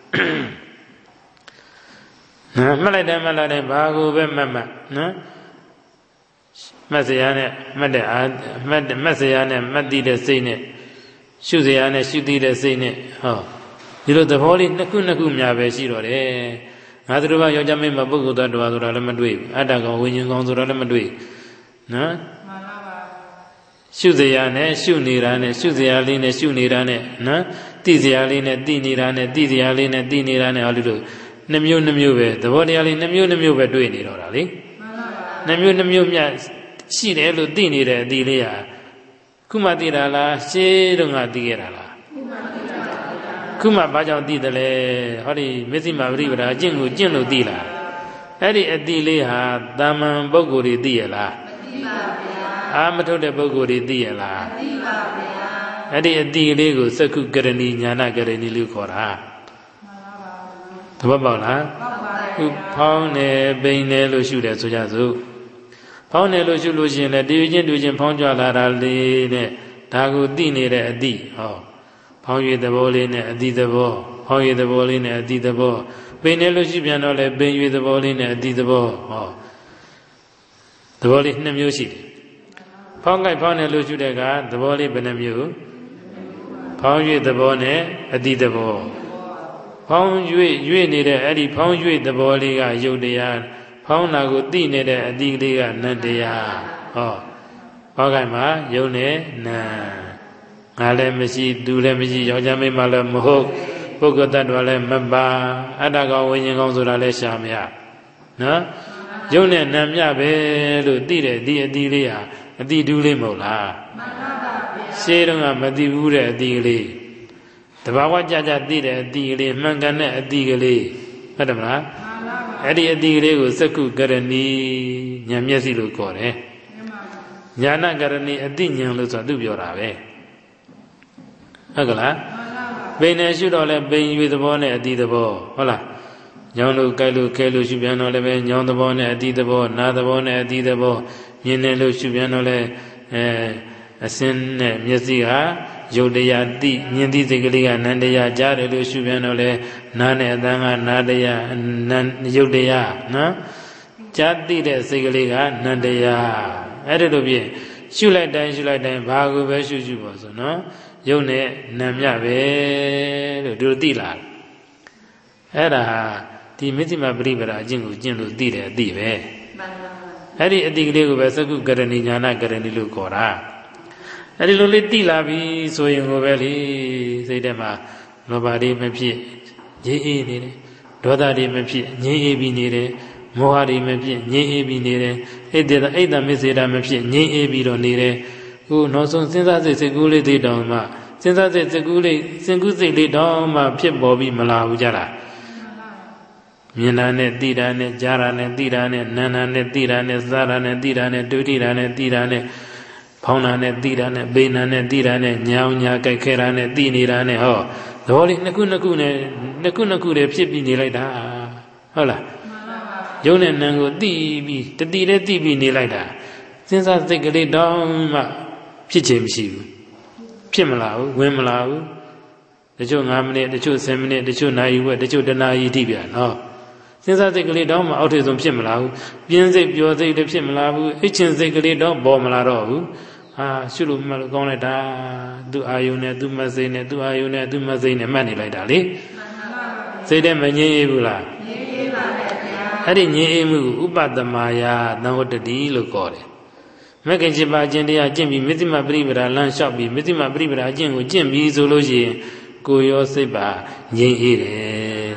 နော်မှတ်လိုက်တယ်မှတ်လိုက်တယ်ဘာကိုပဲမှတ်မှတ်နော်မှတ်စရာနဲ့မှတ်တဲ့အာမှတ်မှတ်စရာနဲ့မှတ်သိတဲ့စိတ်နဲ့ရှုစရာနဲ့ရှုသိတဲ့စိတ်နဲ့ဟောဒီလိုသဘောလေးနှစ်ခုနှစ်ခုများပဲရှိတော့တယ်ငါတို့ဘာယောက်ျားမင်းမပုဂ္ဂိုလ်တော်ဆိုတာလည်းမတွေ့ဘူးအတ္တကောင်ဝိညာဉ်ကောင်ဆိုတာလည်းမတွေ့နော်မှန်ပါပါရှုစရာနဲ့ရှုနေတာနဲ့ရှုစရာလေးနဲ့ရှုနေတာနဲ့နော်သိစရာလေးနဲ့သိနေတာနဲ့သိစရာလေးနဲ့သိနေတာနဲ့ဟောလို့နှမျိုးနှမျိုးပဲသဘောတရားလေးနှမျိုးနှမျိုးပဲတွေ့နေတော့တာလေမှန်ပါပါနှမျိုးနှမျိုးမြတ်ရှိတယ်လို့သိနေတဲ့အတိလေးဟာခုမှသိတာလားရှင်းတော့ငါသိခဲ့တာလားခုမှဘာကြောင့်သိတယ်လဲဟောဒီမဇ္ဈိမပရိပဒါအကျင့်ကိုကျင့်လို့သိလားအဲ့ဒီအတိလေးဟာတာမန်ပုဂ္ဂိုလ်တွေသိရလားမသိပါဗျာအာမထုတ်တဲ့ပုဂ္ဂိုလ်တွေသိရလားမသိပါဗျာအဲ့ဒီအတိလေးကိုစက္ခုကရဏီညာနာကရဏီလို့ခေါ်တာသဘောပေါက်လားခုဖောင်းနေပိန်နေလို့ရှုတယ်ဆိုကြစို့ဖောင်းနေလို့ရှုလို့ရှိရင်လည်းတည်ချင်းတွေ့ချင်းဖောင်းကြလာတာလေးနဲ့ဒါကိုသိနေတဲ့အတိဟောဖောင်းရည်သဘောလေးနဲ့အတိသဘောဖောင်းရည်သဘောလေးနဲ့အတိသဘောပိန်နေလို့ရှိပြန်တော့လည်းပိန်ရည်သဘောလေးနဲ့အတိသဘောဟောသဘောလေးနှစ်မျိုးရှိတယ်ဖောင်းကြိုက်ဖောင်းနေလို့ရှုတဲ့ကသဘောလေးဘယ်နှမျိုးဖောင်းရည်သဘောနဲ့အတိသဘောဖောင်းရွေ့ရွေ့နေတဲ့အဲ့ဒီဖောင်းရွေ့သဘောလေးကယုတ်တရားဖောင်းတာကိုသိနေတဲ့အတိလေးကနတ်တရားဟောဟောခိုင်မှာယုံနဲ့နာငါလည်းမရှိသူလည်းမရှိယောက်ျားမိန်းမလည်းမဟုတ်ပုဂ္ဂိုလ်တ attva လည်းမပါအတ္တကောင်ဝိညာဉ်ကောင်ဆိုတာလည်းရှာမရနော်ယုံနဲ့နာမြပဲလို့သိတယ်ဒီအတိလေးဟာအတိတူးလေးမဟုတ်လားမှန်ပါပါဗျာရှင်းတော့ကမသိဘူးတဲ့အတိလေးတဘာဝကြကြသိတဲ့အတိကလေးမှန်ကန်တဲ့အတိကလေးဟုတ်တယ်မလားအဲ့ဒီအတိကလေးကိုစက္ခုကရဏီဉာဏ်မျက်စိလို့ခေါ်တယ်ဉာဏကရဏီအတိဉာဏ်လို့ဆိုသူပြောတာပဲဟုတ်ကလားပိန်နေရှုတော့လဲပိန်ရွေသဘောနဲ့အတိသဘောဟုတ်လားညောင်းလို့ကြိုက်လို့ခဲလို့ရှုပြန်တော့လည်းပဲညောင်းသဘောနဲ့အတိသဘောနာသဘောနဲ့အတိသဘောမြင်နေလို့ရှုပြန်တော့လဲအဲအစင်းနဲ့မျက်စိဟာယုတ်တရားတိမြင်သိစိတ်ကလေးကနန္တရားကြားတယ်လို့ရှုပြန်တော့လဲနားနဲ့အသံကနာတရားနန္ယုတ်တရားနော်ကြားသိတဲ့စိတ်ကလေးကနန္တရားအဲ့ဒီလိုဖြင့်ရှုလိုက်တိုင်းရှုလိုက်တိုင်းဘာကိုပဲရှုရှုပါဆိုနော်ယုတ်နဲ့နာမြပဲလို့ဒီလိုသိလာအဲ့ဒါဟာဒီမဇ္ဈိမပရိပဒါအကျင့်ကိုကျင့်လို့သိတယ်အသိပဲအဲ့ဒီအသိကလေးကိုပဲစက္ခုကရဏီညာနာကရဏီလို့ခေါ်တာအဲ့ဒီလိုလေးတိလာပြီဆိုရင်ကိုပဲလေစိတ်ထဲမှာလောဘတွေမဖြစ်ငြိမ်းအေးနေတယ်ဒေါသတွေမဖြစ်ငြိမ်းအေးပြီးနေတယ်မောဟတွေမဖြစ်ငြိမ်းအေးပြီးနေတယ်အိတ်တဲ့အိတ်တမစ္စေတာမဖြစ်ငြိမ်းအေးပြီးတော့နေတယ်ခုနောက်ဆုံးစဉ်းစားစိတ်စိတ်ကူးလေးသိတောင်မှစဉ်းစားစိတ်စိတ်ကူးလေးစဉ်ကူးစိတ်လေးတောင်မှဖြစ်ပေါ်ပြီးမလာဘူးကြလားမြင်တာနဲ့သိတာနဲ့ကြားတာနဲ့သိတာနဲ့နားတာနဲ့သိတာနဲ့စားတာနဲ့သိတာနဲ့တွေ့ထိတာနဲ့သိတာနဲ့ဖောင်းတာနဲ့သိတာနဲ့ပိန်တာနဲ့သိတာနဲ့ညောင်းညာကြိုက်ခဲတာနဲ့သိနေတာနဲ့ဟောသဘောလေးနှစ်ခုနှစ်ခုနဲ့နှစ်ခုနှစ်ခုတည်းဖြစ်ပြီးနေလိုက်တာဟုတ်လားယုံနဲ့နံကိုသိပြီးတတိလည်းသိပြီးနေလိုက်တာစဉ်းစားစိတ်ကလေးတောင်းမှဖြစ်ခြင်းမရှိဘူးဖြစ်မလာဘူးဝင်မလာဘူးတချို့၅မိနစ်တချို့ဆယ်မိနစ်တချို့နာရီဝက်တချို့တနာရီထိပြန်နော်စဉ်းစားစိတ်ကလေးတောင်းမှအောက်ထည်ဆုံးဖြစ်မလာဘူးပြင်းစိတ်ပျော်စိတ်လည်းဖြစ်မလာဘူးအိတ်ချင်စိတ်ကလေးတောင်းပေါ်မလာတော့ဘူးဟာရှုလို့မှလို့ကောင်းလိုက်တာသူအာယုန်နဲ့သူမစိတ်နဲ့သူအာယုန်နဲ့သူမစိတ်နဲ့မှတ်နေလိုက်တာလေစိတ်ထဲမငြိမ်းအေးဘူးလားငြိမ်းအေးပါပဲဗျာအဲ့ဒီငြိမ်းအေးမှုဥပတမယာသံဝတ္တိလို့ခေါ်တယ်မဂ္ဂင်七ပါးအကျင့်တရားကျင့်ပြီးမဇ္ဈိမပရိပဒါလမ်းလျှောက်ပြီးမဇ္ဈိမပရိပဒါအကျင့်ကိုကျင့်ပြီးဆိုလို့ရှိရင်ကိုယ်ရောစိတ်ပါငြိမ်းအေးတယ်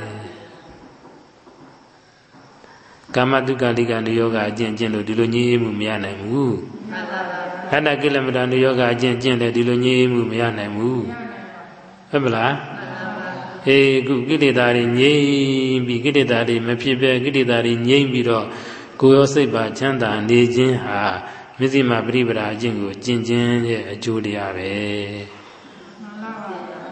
ကာမတုက္ကလိကနိယောဂအကျင့်ကျင့်လို့ဒီလိုငြိမ်းအေးမှုမရနိုင်ဘူးမှန်ပါပါဟတ္တကိလမတာနိယောဂအကျင့်ကျင့်တယ်ဒီလိုငြိမ်းအေးမှုမရနိုင်ဘူးဟုတ်ပလားအေးခုကိလေသာတွေငြိမ်းပြီးကိလေသာတွေမဖြစ်ပဲကိလေသာတွေငြိမ်းပြီးတော့ကိုယ်ရောစိတ်ပါချမ်းသာနေခြင်းဟာမဇ္ဈိမပရိပဒါအကျင့်ကိုကျင့်ခြင်းရဲ့အကျိုးတရားပဲမှန်ပါပါ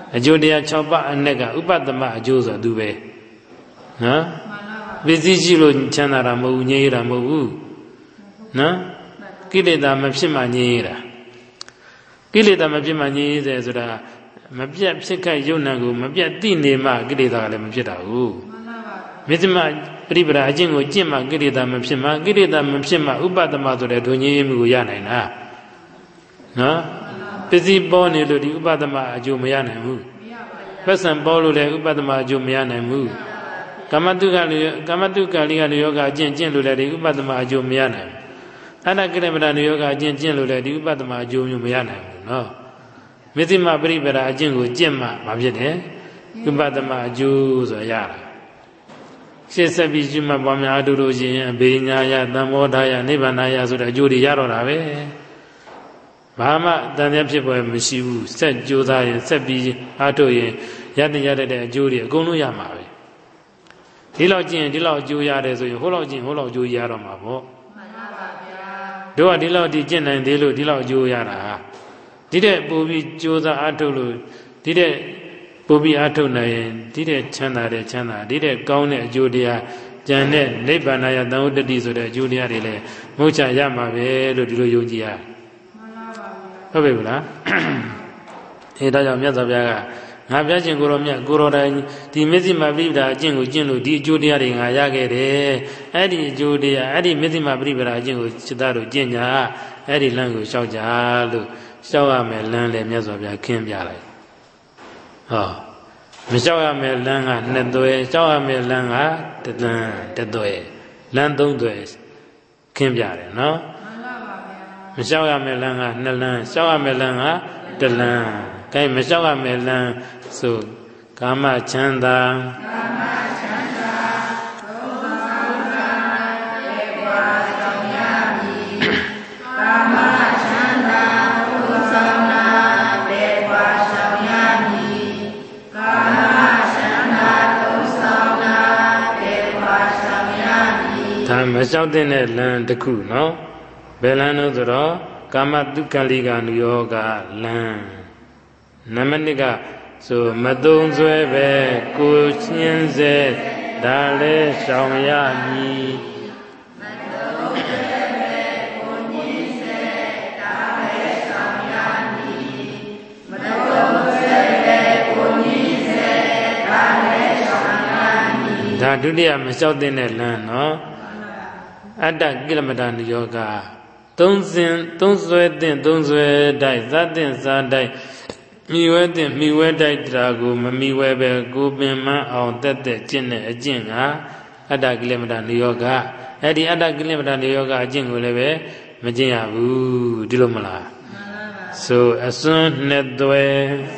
အကျိုးတရား၆ပါးအနက်ကဥပဒမအကျိုးဆိုသူပဲနော်ပစ္စည်းရှိလို့ချမ်းသာတာမဟုတ်ဘူးငြိမ်းရတာမဟုတ်ဘူးနော်ကိလေသာမဖြစ်မှငြိမ်းရတာကိလေသာမဖြစ်မှငြိမ်းရစေဆိုတာမပြတ်ဖြစ်ခိုက်ယုံနံကိုမပြတ်သိနေမှကိလေသာကလည်းမဖြစ်တာဘူးမစ္စမပရိပဒါအကျင့်ကိုကျင့်မှကိလေသာမဖြစ်မှကိလေသာမဖြစ်မှဥပဒမဆိုတဲ့ဒုညင်းမှုကိုရနိုင်တာနော်ပစ္စည်းပေါ်နေလို့ဒီဥပဒမအကျိုးမရနိုင်ဘူးပတ်စံပေါ်လို့လည်းဥပဒမအကျိုးမရနိုင်ဘူးကာမတုကလည်းကာမတုကလေးကလည်းယောဂအကျင့်ကျင့်လို့လည်းဒီဥပဒမအကျိုးမရနိုင်ဘူးအနာကိရမဏယောဂအကျင့်ကျင့်လို့လည်းဒီဥပဒမအကျိုးမျိုးမရနိုင်ဘူးနော်မစ္စမပရိပဒါအကျင့်ကိုကျင့်မှမဖြစ်တယ်ဥပဒမအကျိုးဆိုရတာရှင်းဆက်ပြီးကျွတ်မှပွားများအတူတူရှင်အဘိညာယသံမောဓာယနိဗ္ဗာန်ယဆိုတဲ့အကျိုးတွေရတော့တာပဲဘာမှတန်တရားဖြစ်ပေါ်မရှိဘူးဆက်ကြိုးစားရင်ဆက်ပြီးအားထုတ်ရင်ရတဲ့ရတဲ့အကျိုးတွေအကုန်လုံးရမှာပဲဒီလောက်ကျင့်ဒီလောက်အကျိုးရတယ်ဆိုရင်ဟိုလောက်ကျင့်ဟိုလောက်အကျိုးရတော့မှာပေါ့မှန်ပါပါဗျာတို့ကဒီလောက်ဒီကျင့်နိုင်သေးလို့ဒီလောက်အကျိုးရတာဒီတဲ့ပို့ပြီးကြိုးစားအားထုတ်လို့ဒီတဲ့ပို့ပြီးအားထုတ်နိုင်ရင်ဒီတဲ့ချမ်းသာတဲ့ချမ်းသာဒီတဲ့ကောင်းတဲ့အကျိုးတရားဉာဏ်နဲ့နိဗ္ဗာန်ယသံဥတ္တိဆိုတဲ့အကျိုးတရားတွေလည်းမဟုတ်ချရမှာပဲလို့ဒီလိုယုံကြည်ရဟုတ်ပြီဗလားအဲဒါကြောင့်မြတ်စွာဘုရားကငါပြခြင်းကိုရောမြတ်ကိုရောတိုင်းဒီမစ္စည်းမပရိပဒါအကျင့်ကိုကျင့်လို့ဒီအကျိုးတရားတွေငါရခဲ့တယ်အဲ့ဒီအကျိုးတရားအဲ့ဒီမစ္စည်းမပရိပဒါအကျင့်ကိုစိတ်သားတို့ကျင့်ကြအဲ့ဒီလမ်းကိုလျှောက်ကြလို့လျှောက်ရမယ်လမ်းလည်းမြတ်စွာဘုရားခင်းပြလိုက်ဟောမလျှောက်ရမယ်လမ်းကနှစ်သွဲလျှောက်ရမယ်လမ်းကတသန်းတသွဲလမ်းသုံးသွဲခင်းပြတယ်နော်မလျှောက်ရမယ်လမ်းကနှစ်လမ်းလျှောက်ရမယ်လမ်းကတလမ်းကဲမလျှောက်ရမယ်လမ်းဆိုကာမချမ်းသာကာမချမ်းသာဒုက္ခဥဒ္ဒရေပါဆောင်ရမည်ကာမချမ်းသာဒုက္ခနာရေပါဆောင်ရမည်ကာမချမ်းသာဒုက္ခနာရေပါဆောင်ရမည်ဒါမလျှောက်တဲ့လမ်းတစ်ခုနော်ဘယ်လမ်းလို့ဆိုတော့ကာမတုကလိကနုယောဂလမ်းနမနိကဆိုမသုံးဆွဲပဲကိုရှင်းစေဒါလည်းရှောင်ရမည်မသုံးဆွဲပဲကိုရှင်းစေဒါလည်းရှောင်ရမည်မသုံးဆွဲပဲကိုရှင်းစေဒါလည်းရှောင်ရမည်ဒါဒုတိယမလျှောက်တဲ့လမ်းနော်အတ္တကိလမတနုယောဂသုံးစဉ်သုံးဆွဲတဲ့သုံးဆွဲတိုက်သတ်တဲ့စားတိုက်မိဝဲတဲ့မိဝဲတိုက်တာကိုမမိဝဲပဲကိုပင်မအောင်တက်တဲ့ကျင့်တဲ့အကျင့်ကအတ္တကိလမတနိယောဂအဲ့ဒီအတ္တကိလမတနိယောဂအကျင့်ကိုလည်းပဲမကျင့်ရဘူးဒီလိုမလားဆိုအစွန်းနှစ်သွဲ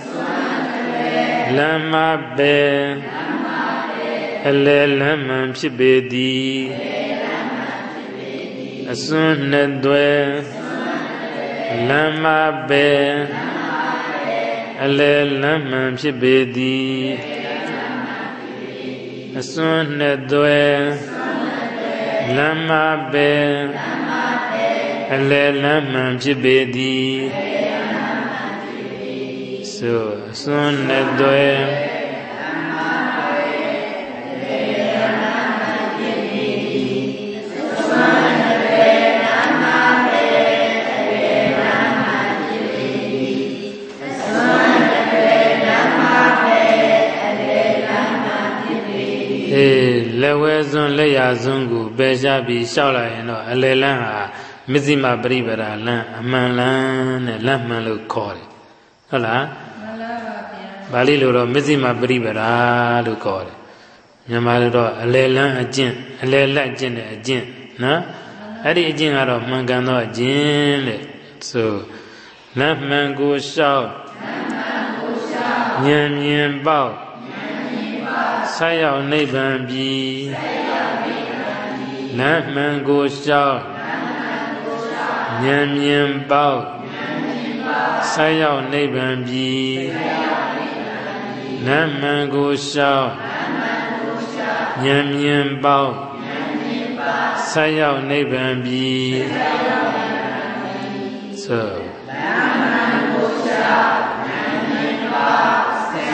လမ်းမပဲအလဲလမ်းမှန်ဖြစ်ပေသည်အစွန်းနှစ်သွဲလမ်းမပဲအလဲလမ်းမှန်ဖြစ်ပေသည်အစွန်းနှစ်သွဲလမ်းမပဲအလဲလမ်းမှန်ဖြစ်ပေသည်ဆိုအစွန်းနှစ်သွဲလက်ဝဲစွန်းလက်ရစွန်းကိုပယ်ရှားပြီးရှောက်လိုက်ရင်တော့အလယ်လန်းဟာမစ္စည်းမပရိပဒါလန်းအမှန်လန်းနဲ့လမ်းမှန်လို့ခေါ်တယ်ဟုတ်လားမှန်ပါဗျာပါဠိလိုတော့မစ္စည်းမပရိပဒါလို့ခေါ်တယ်မြန်မာလိုတော့အလယ်လန်းအကျင့်အလယ်လက်အကျင့်တဲ့အကျင့်နော်အဲ့ဒီအကျင့်ကတော့မှန်ကန်သောအကျင့်တဲ့ဆိုလမ်းမှန်ကိုရှောက်လမ်းမှန်ကိုရှောက်ဉာဏ်မြင်ပေါက်ဆက်ရောက်နိဗ္ဗာန်ပြီလမ်းမှန်ကိုရှောက်ဉာဏ်မြင်ပေါက်ဆက်ရောက်နိဗ္ဗာန်ပြီလမ်းမှန်ကိုရှောက်ဉာဏ်မြင်ပေါက်ဆက်ရောက်နိဗ္ဗာန်ပြီဆိုလမ်းမှန်ကိုရှောက်ဉာဏ်မြင်ပေါက်ဆက်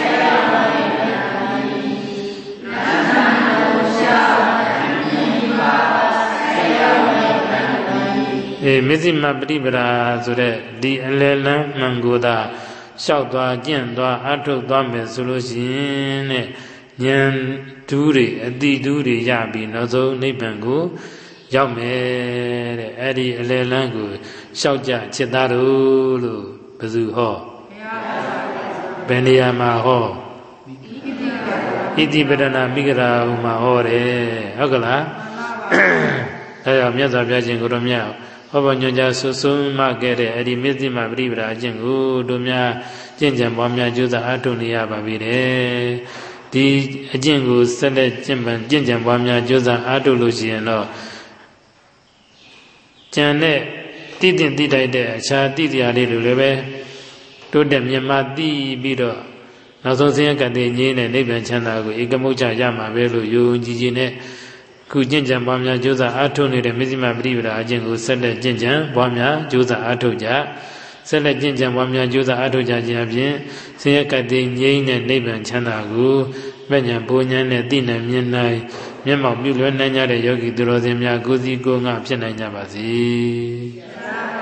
အေးမစ္စည်းမပရိပရာဆိုတဲ့ဒီအလယ်လန်းမှန်ကိုသာလျှောက်သွားကျင့်သွားအထုတ်သွားမယ်ဆိုလို့ရှိရင်တဲ့ဉာဏ်ဓူးတွေအတိဓူးတွေရပြီးနောက်ဆုံးနိဗ္ဗာန်ကိုရောက်မယ်တဲ့အဲ့ဒီအလယ်လန်းကိုလျှောက်ကြจิตသားတို့လို့ဘယ်သူဟောဘယ်နေရာမှာဟောဣတိပဒနာမိဂရာဟူမှာဟောတယ်ဟုတ်ကလားဒါကြောင့်မြတ်စွာဘုရားရှင်ကိုတော်မြတ်ဟောပေါ်ညွှန်ကြားဆွဆုံးမခဲ့တဲ့အဲ့ဒီမစ္စည်းမပရိပရာအကျင့်ကိုတို့များကျင့်ကြံပွားများကြိုးစားအားထုတ်နေရပါပြီတဲ့ဒီအကျင့်ကိုဆက်လက်ကျင့်ပန်ကျင့်ကြံပွားများကြိုးစားအားထုတ်လို့ရှိရင်တော့ကျန်တဲ့တိတိတိတိုက်တဲ့အခြားတိတရားလေးတွေလည်းပဲတိုးတက်မြတ်မသိပြီးတော့နောက်ဆုံးဆင်းရဲကတည်းကငြိမ်းတဲ့နိဗ္ဗာန်ချမ်းသာကိုဧကမုတ်ချရမှာပဲလို့ယုံကြည်ကြည်နဲ့ခုကျင့်ကြံပွားများကြိုးစားအားထုတ်နေတဲ့မစ္စည်းမပရိပရာအကျင့်ကိုဆက်လက်ကျင့်ကြံပွားများကြိုးစားအားထုတ်ကြဆက်လက်ကျင့်ကြံပွားများကြိုးစားအားထုတ်ကြခြင်းအပြင်ဆင်းရဲကတည်းကငြိမ်းတဲ့နိဗ္ဗာန်ချမ်းသာကိုမဲ့ညာဘုံညာနဲ့သိနိုင်မြင်နိုင်မျက်မှောက်ပြုလွယ်နိုင်ကြတဲ့ယောဂီသူတော်စင်များကိုယ်စီကိုယ်ငါဖြစ်နိုင်ကြပါစေ